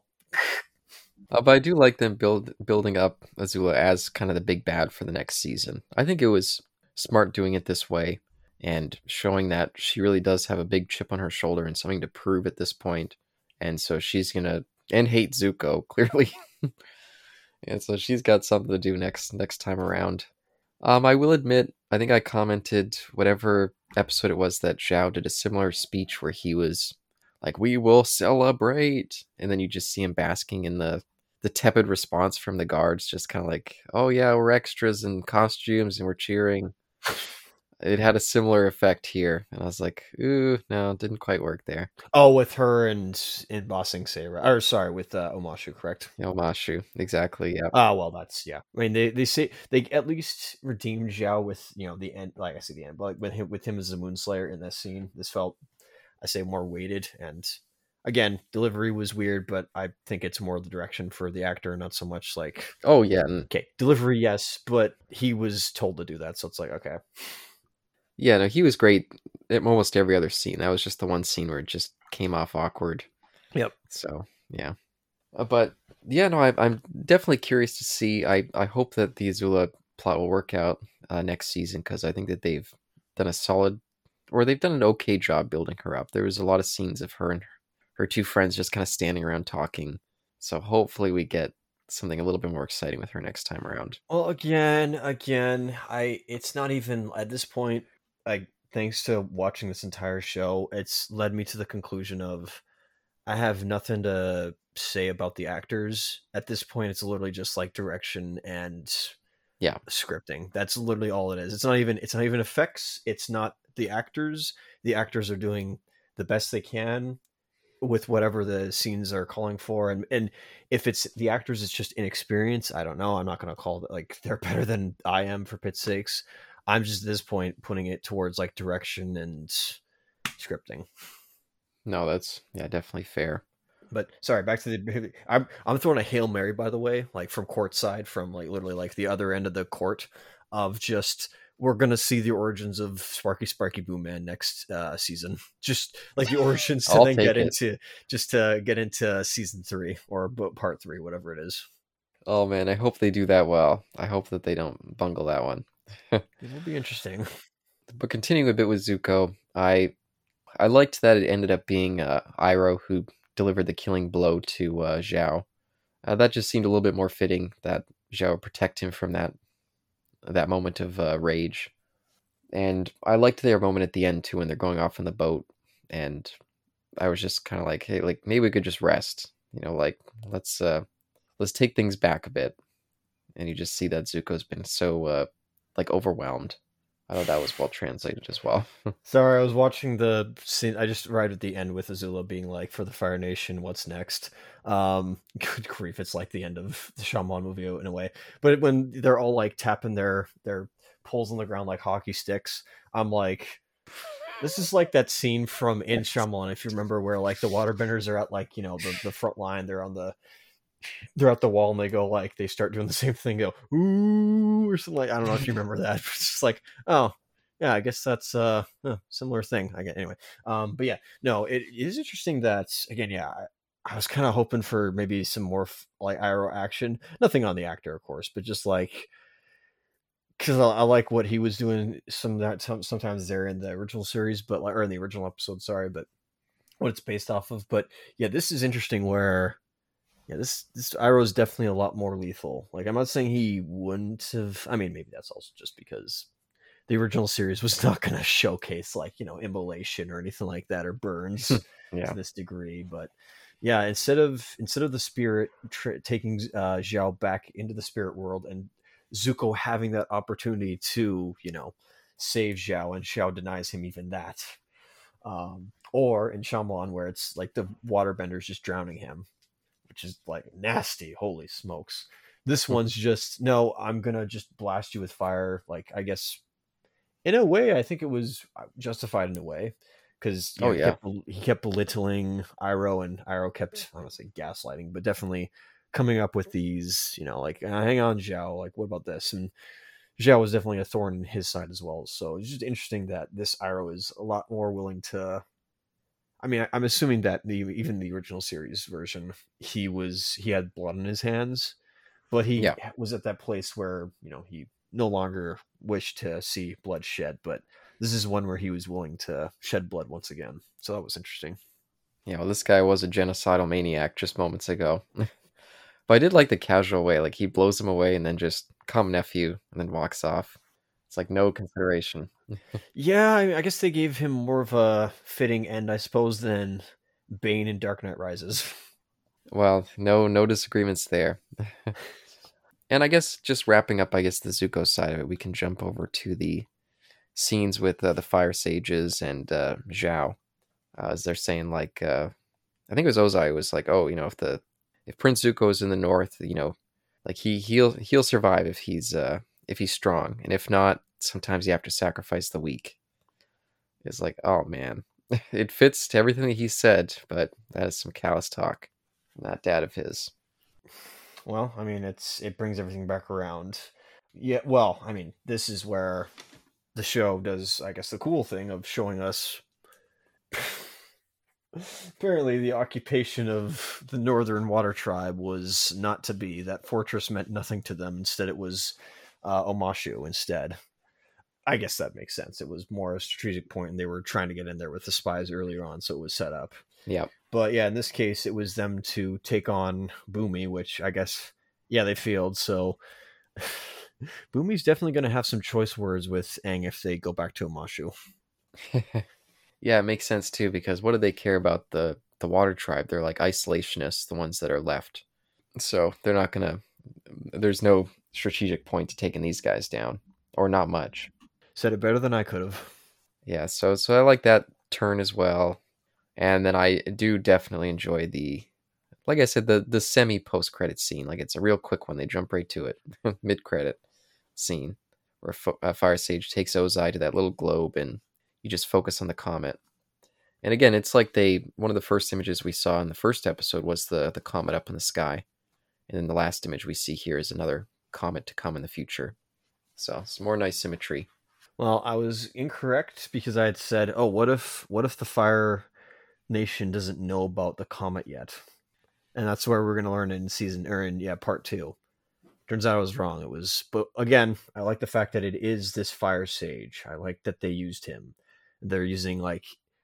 Uh, but I do like them build building up Azula as kind of the big bad for the next season. I think it was smart doing it this way, and showing that she really does have a big chip on her shoulder and something to prove at this point. And so she's going to, and hate Zuko, clearly. And so she's got something to do next next time around. Um, I will admit, I think I commented whatever episode it was that Zhao did a similar speech where he was like, "We will celebrate," and then you just see him basking in the the tepid response from the guards, just kind of like, "Oh yeah, we're extras in costumes and we're cheering." It had a similar effect here, and I was like, "Ooh, no, it didn't quite work there." Oh, with her and in Bossing Say, right? Or sorry, with uh, Omashu, correct? Yomashu, exactly. Yeah. Oh well, that's yeah. I mean, they they say they at least redeemed Zhao with you know the end. Like I say the end, but like with him with him as the Moonslayer in this scene, this felt I say more weighted. And again, delivery was weird, but I think it's more the direction for the actor, not so much like Oh yeah, and okay, delivery yes, but he was told to do that, so it's like okay. yeah, no, he was great in almost every other scene. That was just the one scene where it just came off awkward. Yep. So yeah, uh, but yeah, no, I, I'm definitely curious to see. I I hope that the Azula plot will work out uh, next season because I think that they've done a solid, or they've done an okay job building her up. There was a lot of scenes of her and her two friends just kind of standing around talking. So hopefully we get something a little bit more exciting with her next time around. Well, again, again, I it's not even at this point. Like thanks to watching this entire show, it's led me to the conclusion of I have nothing to say about the actors at this point. It's literally just like direction and Yeah, scripting. That's literally all it is. It's not even it's not even effects. It's not the actors. The actors are doing the best they can with whatever the scenes are calling for. And and if it's the actors, it's just inexperience. I don't know. I'm not going to call it like they're better than I am for pit's sakes. I'm just at this point putting it towards like direction and scripting. no, that's yeah, definitely fair. But sorry, back to the. I'm I'm throwing a hail mary, by the way, like from court side, from like literally like the other end of the court, of just we're gonna see the origins of Sparky Sparky Boom Man next uh, season, just like the origins to I'll then take get it. into just to get into season three or part three, whatever it is. Oh man, I hope they do that well. I hope that they don't bungle that one. It will be interesting. But continuing a bit with Zuko, I I liked that it ended up being uh, Iroh who delivered the killing blow to uh, Zhao. Uh, that just seemed a little bit more fitting that Zhao would protect him from that that moment of uh, rage. And I liked their moment at the end too when they're going off on the boat, and I was just kind of like, hey, like maybe we could just rest, you know, like let's uh let's take things back a bit. And you just see that Zuko's been so uh like overwhelmed. I thought that was well translated as well. Sorry, I was watching the scene. I just arrived at the end with Azula being like, "For the Fire Nation, what's next?" Um, good grief, it's like the end of the Shyamalan movie in a way. But when they're all like tapping their their poles on the ground like hockey sticks, I'm like, this is like that scene from In Shyamalan, if you remember, where like the waterbenders are at like you know the the front line. They're on the they're at the wall and they go like they start doing the same thing, go ooh or something like I don't know if you remember that. It's just like oh yeah, I guess that's uh, a similar thing. I get anyway. Um, but yeah, no, it, it is interesting that again, yeah, I, I was kind of hoping for maybe some more f- like Iroh action. Nothing on the actor, of course, but just like because I, I like what he was doing. Some that some, sometimes they're in the original series, but like or in the original episode, sorry, but what it's based off of. But yeah, this is interesting where. Yeah, this this Iroh is definitely a lot more lethal. Like I'm not saying he wouldn't have. I mean, maybe that's also just because the original series was not going to showcase like you know immolation or anything like that or burns Yeah. to this degree. But yeah, instead of instead of the spirit tra- taking uh, Zhao back into the spirit world and Zuko having that opportunity to you know save Zhao, and Zhao denies him even that. Um, or in Shyamalan, where it's like the waterbenders just drowning him, which is like nasty. Holy smokes. This one's just, no, I'm going to just blast you with fire. Like, I guess in a way, I think it was justified in a way because Oh, he, yeah. kept, he kept belittling Iroh and Iroh kept, I don't want to say gaslighting, but definitely coming up with these, you know, like, uh, hang on, Zhao, like, what about this? And Zhao was definitely a thorn in his side as well. So it's just interesting that this Iroh is a lot more willing to I mean, I'm assuming that the even the original series version, he was he had blood on his hands, but he Yeah. was at that place where you know he no longer wished to see blood shed. But this is one where he was willing to shed blood once again. So that was interesting. Yeah, well, this guy was a genocidal maniac just moments ago. But I did like the casual way, like he blows him away and then just come nephew and then walks off. It's like no consideration. Yeah, I, I guess they gave him more of a fitting end, I suppose, than Bane in Dark Knight Rises. Well, no no disagreements there. And I guess just wrapping up, I guess the Zuko side of it, we can jump over to the scenes with uh, the Fire Sages and uh, Zhao, uh, as they're saying like, uh, I think it was Ozai who was like, oh, you know, if the if Prince Zuko is in the north, you know, like he he'll he'll survive if he's uh if he's strong, and if not, sometimes you have to sacrifice the weak. It's like, oh man, it fits to everything that he said, but that is some callous talk from that dad of his. Well, I mean, it's it brings everything back around. Yeah, well, I mean, this is where the show does, I guess, the cool thing of showing us. Apparently, the occupation of the Northern Water Tribe was not to be. That fortress meant nothing to them. Instead, it was uh, Omashu instead. I guess that makes sense. It was more a strategic point, and they were trying to get in there with the spies earlier on, so it was set up. Yeah. But yeah, in this case, it was them to take on Boomy, which I guess, yeah, they failed. So Boomy's definitely going to have some choice words with Aang if they go back to Omashu. Yeah, it makes sense too, because what do they care about the the Water Tribe? They're like isolationists, the ones that are left. So they're not gonna. There's no strategic point to taking these guys down, or not much. Said it better than I could have. Yeah, so so I like that turn as well, and then I do definitely enjoy the, like I said, the the semi post credit scene. Like it's a real quick one. They jump right to it, mid credit scene, where F- uh, Fire Sage takes Ozai to that little globe, and you just focus on the comet. And again, it's like they one of the first images we saw in the first episode was the the comet up in the sky, and then the last image we see here is another comet to come in the future. So some more nice symmetry. Well, I was incorrect because I had said, "Oh, what if what if the Fire Nation doesn't know about the comet yet?" And that's where we're going to learn in season or in yeah part two. Turns out I was wrong. It was, but again, I like the fact that it is this Fire Sage. I like that they used him. They're using like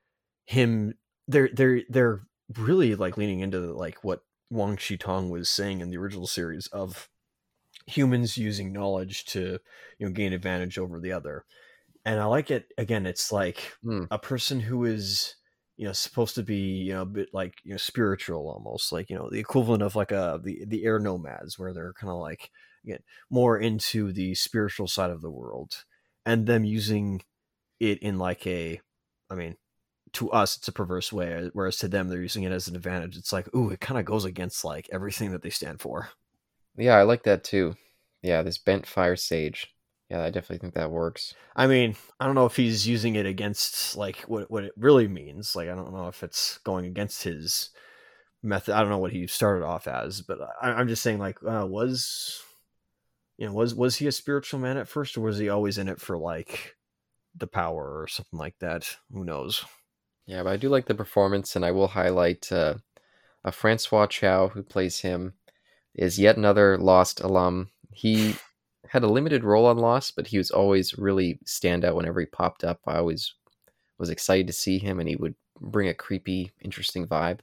him. They're they're they're really like leaning into like what Wang Shitong was saying in the original series of humans using knowledge to you know gain advantage over the other. And I like it again. It's like Mm. a person who is you know supposed to be you know a bit like you know spiritual, almost like you know the equivalent of like a the the air nomads, where they're kind of like again more into the spiritual side of the world, and them using it in like a, I mean, to us it's a perverse way, whereas to them they're using it as an advantage. It's like, ooh, it kind of goes against like everything that they stand for. Yeah, I like that too. Yeah, this bent Fire Sage. Yeah, I definitely think that works. I mean, I don't know if he's using it against like what what it really means. Like, I don't know if it's going against his method. I don't know what he started off as, but I, I'm just saying, like, uh, was you know was was he a spiritual man at first, or was he always in it for like the power or something like that? Who knows? Yeah, but I do like the performance, and I will highlight uh, uh, Francois Chow, who plays him, is yet another Lost alum. He had a limited role on Lost, but he was always really standout whenever he popped up. I always was excited to see him, and he would bring a creepy, interesting vibe.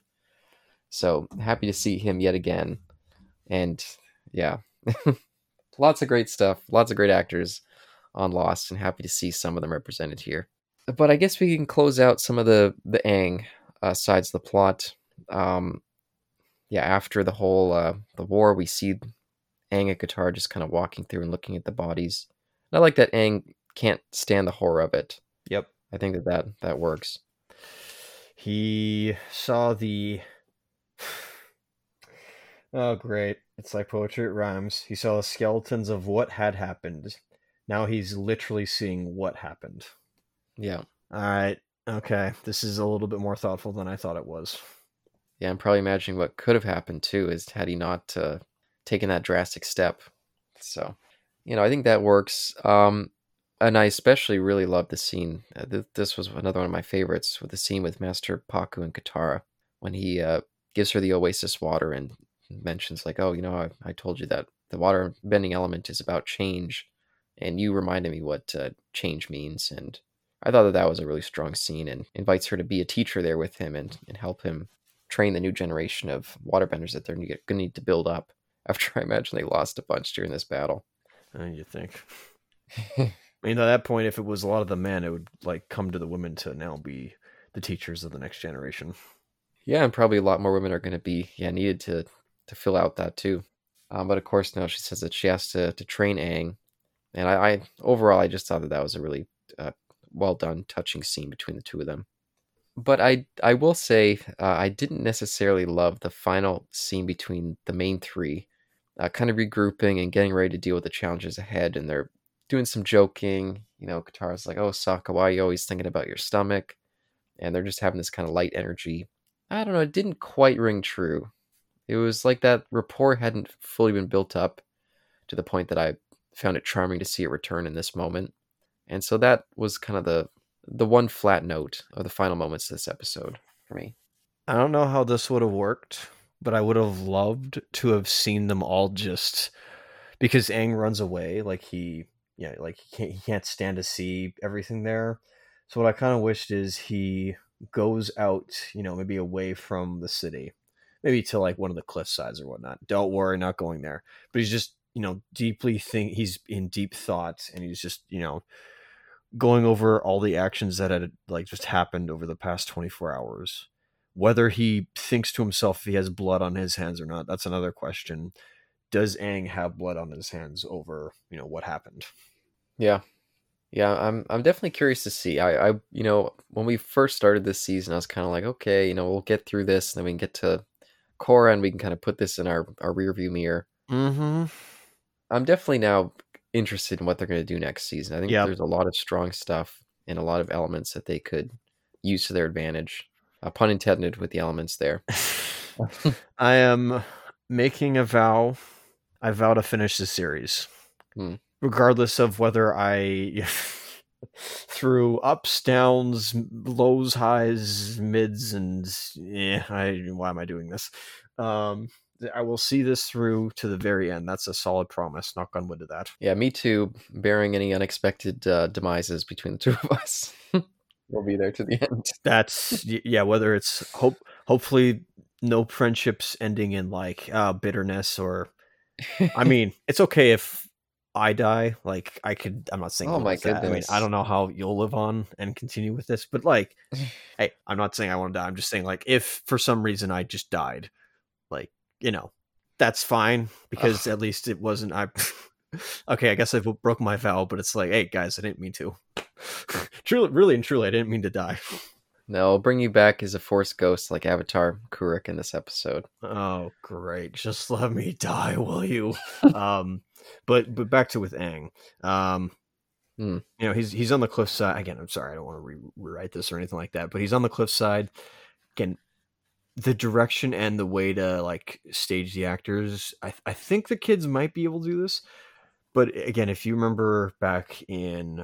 So happy to see him yet again. And yeah, lots of great stuff, lots of great actors on Lost, and happy to see some of them represented here. But I guess we can close out some of the the Aang uh, sides of the plot. Um, yeah, after the whole uh, the war, we see Aang and Katara just kind of walking through and looking at the bodies. And I like that Aang can't stand the horror of it. Yep. I think that that, that works. He saw the. Oh, great. It's like poetry, it rhymes. He saw the skeletons of what had happened. Now he's literally seeing what happened. Yeah. All right. Okay. This is a little bit more thoughtful than I thought it was. Yeah, I'm probably imagining what could have happened too, is had he not uh, taken that drastic step. So, you know, I think that works. Um, and I especially really love the scene. Uh, th- this was another one of my favorites, with the scene with Master Paku and Katara when he uh, gives her the oasis water and mentions like, oh, you know, I, I told you that the water bending element is about change, and you reminded me what uh, change means. And I thought that that was a really strong scene, and invites her to be a teacher there with him and, and help him train the new generation of waterbenders that they're going to need to build up after I imagine they lost a bunch during this battle. Uh, you think? I mean, at that point, if it was a lot of the men, it would like come to the women to now be the teachers of the next generation. Yeah, and probably a lot more women are going to be yeah needed to to fill out that too. Um, but of course, now she says that she has to to train Aang, and I, I overall I just thought that that was a really uh, well done, touching scene between the two of them. But I I will say uh, I didn't necessarily love the final scene between the main three, uh, kind of regrouping and getting ready to deal with the challenges ahead, and they're doing some joking. You know, Katara's like, "Oh, Sokka, why are you always thinking about your stomach?" And they're just having this kind of light energy. I don't know, it didn't quite ring true. It was like that rapport hadn't fully been built up to the point that I found it charming to see it return in this moment. And so that was kind of the the one flat note of the final moments of this episode for me. I don't know how this would have worked, but I would have loved to have seen them all just because Aang runs away, like he, yeah, like he can't, he can't stand to see everything there. So what I kind of wished is he goes out, you know, maybe away from the city, maybe to like one of the cliff sides or whatnot. Don't worry, not going there. But he's just, you know, deeply think he's in deep thought, and he's just, you know, going over all the actions that had like just happened over the past twenty-four hours. Whether he thinks to himself if he has blood on his hands or not, that's another question. Does Aang have blood on his hands over, you know, what happened? Yeah. Yeah, I'm I'm definitely curious to see. I, I you know, when we first started this season, I was kind of like, okay, you know, we'll get through this, and then we can get to Korra, and we can kind of put this in our, our rear view mirror. Mm-hmm. I'm definitely now interested in what they're going to do next season. I think Yep. there's a lot of strong stuff and a lot of elements that they could use to their advantage. Uh, pun intended with the elements there. I am making a vow. I vow to finish the series. Hmm. Regardless of whether I through ups, downs, lows, highs, mids, and yeah, I why am I doing this? Um, I will see this through to the very end. That's a solid promise. Knock on wood to that. Yeah, me too. Bearing any unexpected uh, demises between the two of us, we'll be there to the end. That's yeah. Whether it's hope, hopefully, no friendships ending in like uh, bitterness or. I mean, it's okay if I die. Like I could. I'm not saying Oh my with that. I mean, I goodness. don't know how you'll live on and continue with this, but like, hey, I'm not saying I want to die. I'm just saying like, if for some reason I just died, like you know, that's fine because Ugh. at least it wasn't. I okay. I guess I broke my vow, but it's like, hey guys, I didn't mean to. Truly, really and truly, I didn't mean to die. No, I'll bring you back as a force ghost like Avatar Kuruk in this episode. Oh, great! Just let me die, will you? um, but but back to with Aang. Um, Hmm. you know, he's he's on the cliffside again. I'm sorry, I don't want to re- rewrite this or anything like that, but he's on the cliffside. Again, the direction and the way to like stage the actors, I I think the kids might be able to do this. But again, if you remember back in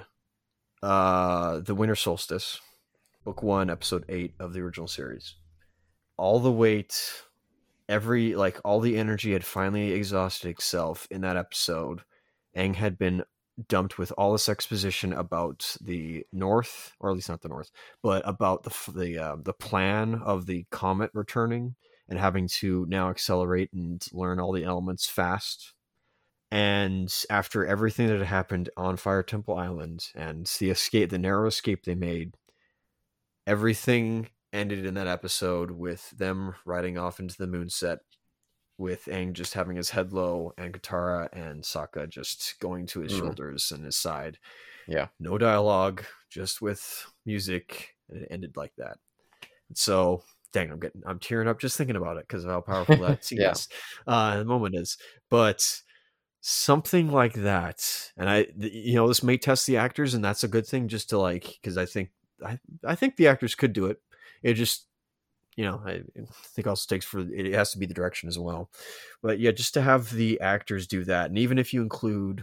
uh the Winter Solstice, book one, episode eight of the original series, all the weight, every like all the energy had finally exhausted itself in that episode. Aang had been dumped with all this exposition about the North, or at least not the North, but about the the uh, the plan of the comet returning and having to now accelerate and learn all the elements fast. And after everything that had happened on Fire Temple Island and the escape, the narrow escape they made, everything ended in that episode with them riding off into the moonset, with Aang just having his head low and Katara and Sokka just going to his Mm. shoulders and his side. Yeah. No dialogue, just with music, and it ended like that. And so, dang, I'm getting, I'm tearing up just thinking about it because of how powerful that scene Yeah. is, uh, the moment is. But something like that, and I, you know, this may test the actors, and that's a good thing, just to like, because I think, I, I think the actors could do it. It just, you know, I think also takes for it has to be the direction as well. But yeah, just to have the actors do that, and even if you include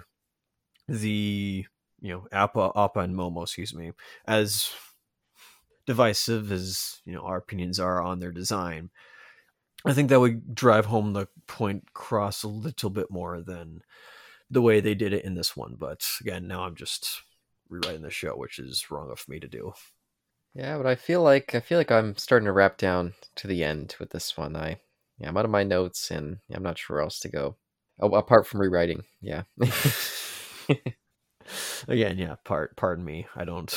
the, you know, Appa, Appa and Momo, excuse me, as divisive as you know our opinions are on their design, I think that would drive home the point across a little bit more than the way they did it in this one. But again, now I'm just rewriting the show, which is wrong of me to do. Yeah, but I feel like I feel like I'm starting to wrap down to the end with this one. I yeah, I'm out of my notes and I'm not sure where else to go. Oh, apart from rewriting. Yeah. Again, yeah, part pardon me. I don't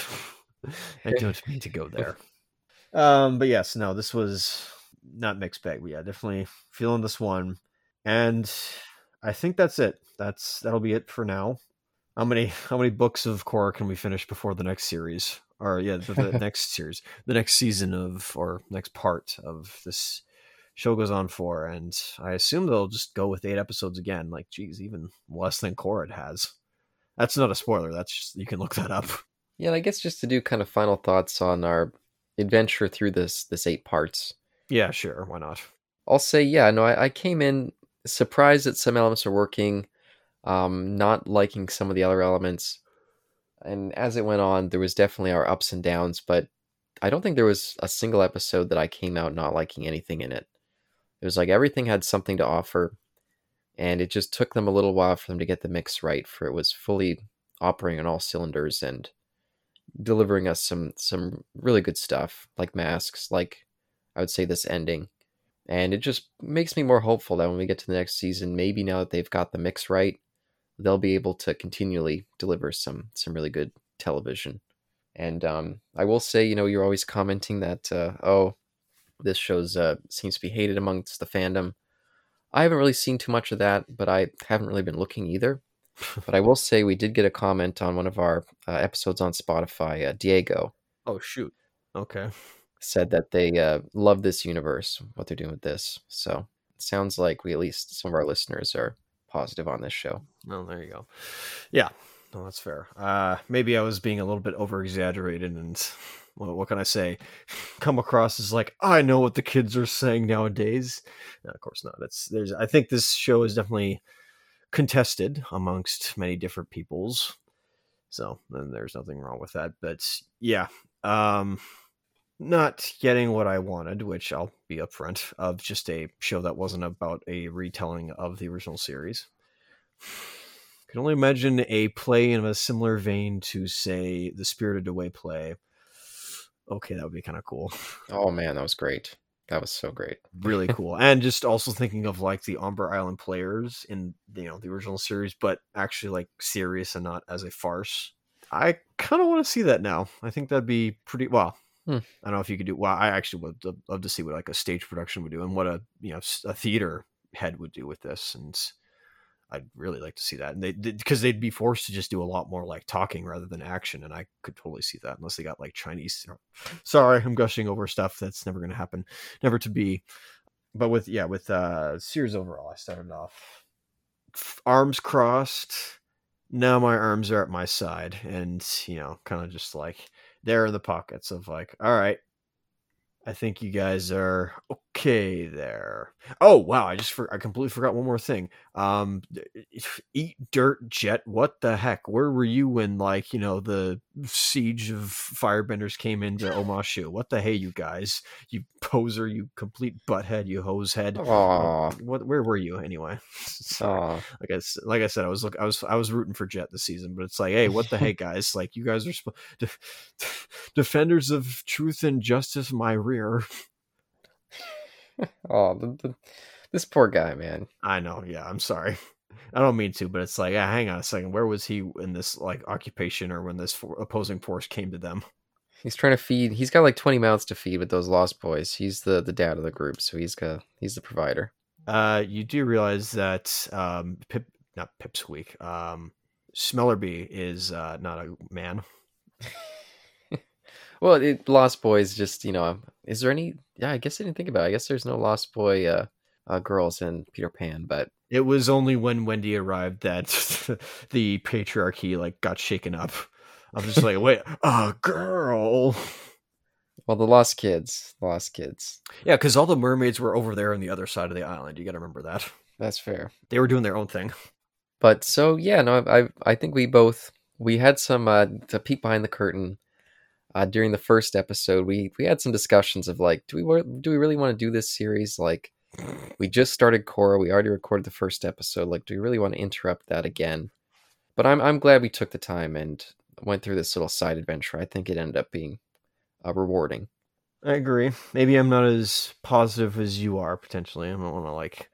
I don't mean to go there. Um, but yes, no, this was not mixed bag, but yeah, definitely feeling this one. And I think that's it. That's that'll be it for now. How many how many books of Korra can we finish before the next series? Or yeah, the, the next series, the next season of or next part of this show goes on for, and I assume they'll just go with eight episodes again. Like, geez, even less than Korra has. That's not a spoiler. That's just, you can look that up. Yeah, and I guess just to do kind of final thoughts on our adventure through this this eight parts. Yeah, sure. Why not? I'll say, yeah, no, I, I came in surprised that some elements are working, um, not liking some of the other elements. And as it went on, there was definitely our ups and downs, but I don't think there was a single episode that I came out not liking anything in it. It was like everything had something to offer, and it just took them a little while for them to get the mix right, for it was fully operating on all cylinders and delivering us some some really good stuff, like masks, like I would say this ending. And it just makes me more hopeful that when we get to the next season, maybe now that they've got the mix right, they'll be able to continually deliver some some really good television. And um, I will say, you know, you're always commenting that, uh, oh, this show's uh, seems to be hated amongst the fandom. I haven't really seen too much of that, but I haven't really been looking either. But I will say we did get a comment on one of our uh, episodes on Spotify. Uh, Diego Oh shoot. Okay. said that they uh, love this universe, what they're doing with this. So it sounds like we, at least some of our listeners, are positive on this show. Oh, there you go. Yeah. No, that's fair. Uh, maybe I was being a little bit over exaggerated, and what, what can I say? Come across as like I know what the kids are saying nowadays. No, of course not. It's there's. I think this show is definitely contested amongst many different peoples. So then there's nothing wrong with that. But yeah, um, not getting what I wanted, which I'll be upfront of, just a show that wasn't about a retelling of the original series. Can only imagine a play in a similar vein to, say, the Spirited Away play. Okay, that would be kind of cool. Oh man, that was great. That was so great. Really cool. And just also thinking of like the Umber Island players in, you know, the original series, but actually like serious and not as a farce. I kind of want to see that now. I think that'd be pretty well. Hmm. I don't know if you could do. Well, I actually would love to see what like a stage production would do, and what a you know a theater head would do with this. And I'd really like to see that. And they because they'd be forced to just do a lot more like talking rather than action, and I could totally see that unless they got like Chinese. Sorry, I'm gushing over stuff that's never going to happen, never to be. But with yeah, with uh series overall, I started off arms crossed. Now my arms are at my side, and you know, kind of just like they're in the pockets of like, all right, I think you guys are okay there. Oh wow, I just for, I completely forgot one more thing. Um, eat dirt, Jet. What the heck? Where were you when like you know the siege of firebenders came into Omashu? What the hey, you guys? You poser, you complete butthead, you hose head. Aww. Um, what? Where were you anyway? Sorry. Like I like I said, I was look, I was I was rooting for Jet this season, but it's like, hey, what the hey, guys? Like you guys are sp- de- defenders of truth and justice. My rear. Oh, the, the, this poor guy, man. I know. Yeah, I'm sorry. I don't mean to, but it's like, yeah, hang on a second. Where was he in this like occupation, or when this for- opposing force came to them? He's trying to feed. He's got like twenty mouths to feed with those Lost Boys. He's the the dad of the group, so he's got he's the provider. Uh, you do realize that um, Pip, not Pipsqueak, um, Smellerbee is uh, not a man. Well, it, Lost Boys just, you know, is there any, yeah, I guess I didn't think about it. I guess there's no Lost Boy uh, uh, girls in Peter Pan, but it was only when Wendy arrived that the patriarchy like got shaken up. I'm just like, wait, a girl. Well, the Lost Kids, the Lost Kids. Yeah, because all the mermaids were over there on the other side of the island. You got to remember that. That's fair. They were doing their own thing. But so, yeah, no, I I think we both, we had some, uh, to peek behind the curtain. Uh, during the first episode, we we had some discussions of like, do we do we really want to do this series? Like, we just started Korra, we already recorded the first episode. Like, do we really want to interrupt that again? But I'm I'm glad we took the time and went through this little side adventure. I think it ended up being uh, rewarding. I agree. Maybe I'm not as positive as you are potentially. I don't want to like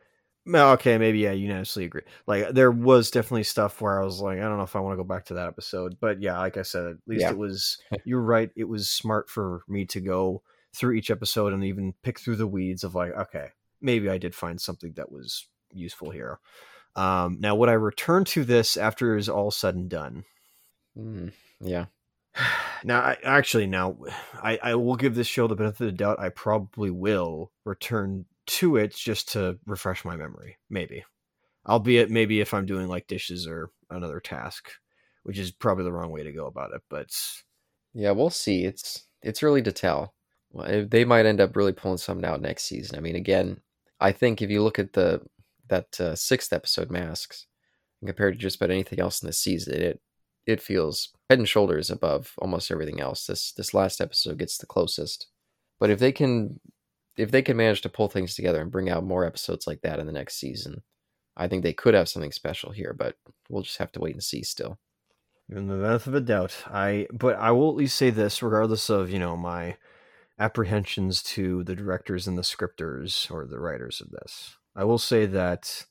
No, okay, maybe yeah, unanimously agree. Like there was definitely stuff where I was like, I don't know if I want to go back to that episode, but yeah, like I said, at least Yeah. it was. You're right. It was smart for me to go through each episode and even pick through the weeds of like, okay, maybe I did find something that was useful here. Um, now, would I return to this after it is all said and done? Mm, yeah. Now, I, actually, now I, I will give this show the benefit of the doubt. I probably will return to it just to refresh my memory. Maybe, albeit maybe if I'm doing like dishes or another task, which is probably the wrong way to go about it. But Yeah, we'll see. It's it's early to tell. Well, eh, they might end up really pulling something out next season. I mean, again, I think if you look at the that uh, sixth episode, Masks, and compared to just about anything else in the season, it it feels head and shoulders above almost everything else. This this last episode gets the closest. But if they can if they can manage to pull things together and bring out more episodes like that in the next season, I think they could have something special here. But we'll just have to wait and see. Still. given the benefit of a doubt, I but I will at least say this, regardless of you know my apprehensions to the directors and the scripters or the writers of this, I will say that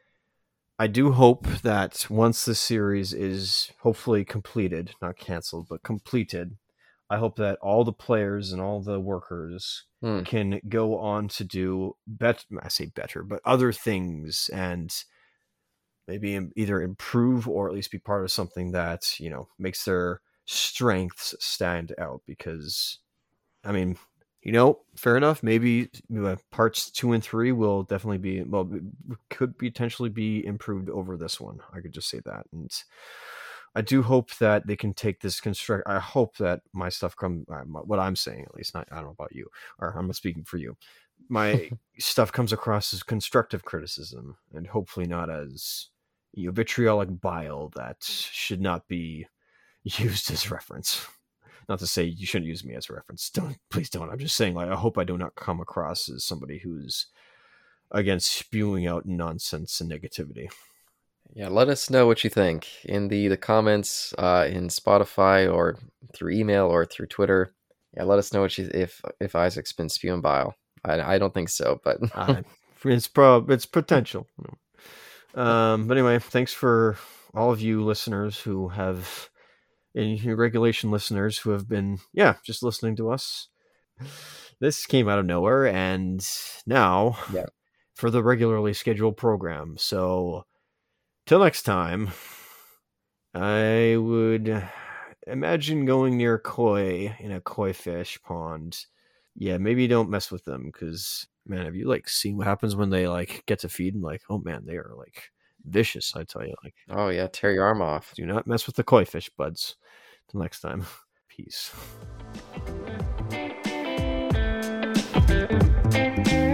I do hope that once the series is hopefully completed, not canceled, but completed, I hope that all the players and all the workers Hmm. can go on to do bet I say better, but other things and maybe im- either improve or at least be part of something that, you know, makes their strengths stand out because I mean, you know, fair enough. Maybe uh, parts two and three will definitely be well, could potentially be improved over this one. I could just say that, and I do hope that they can take this construct. I hope that my stuff come. Uh, what I'm saying, at least, not I don't know about you, or I'm not speaking for you. My stuff comes across as constructive criticism, and hopefully not as you know, vitriolic bile that should not be used as reference. Not to say you shouldn't use me as a reference. Don't, please don't. I'm just saying, like, I hope I do not come across as somebody who's against spewing out nonsense and negativity. Yeah, let us know what you think in the the comments uh, in Spotify or through email or through Twitter. Yeah, let us know what you if if Isaac's been spewing bile. I, I don't think so, but uh, it's prob it's potential. Um, but anyway, thanks for all of you listeners who have, and you regulation listeners who have been, yeah, just listening to us. This came out of nowhere, and now yeah. for the regularly scheduled program. So till next time, I would imagine going near koi in a koi fish pond. Yeah, maybe don't mess with them because, man, have you like seen what happens when they like get to feed and like, oh man, they are like vicious. I tell you, like, oh yeah, tear your arm off. Do not mess with the koi fish buds. Till next time, peace.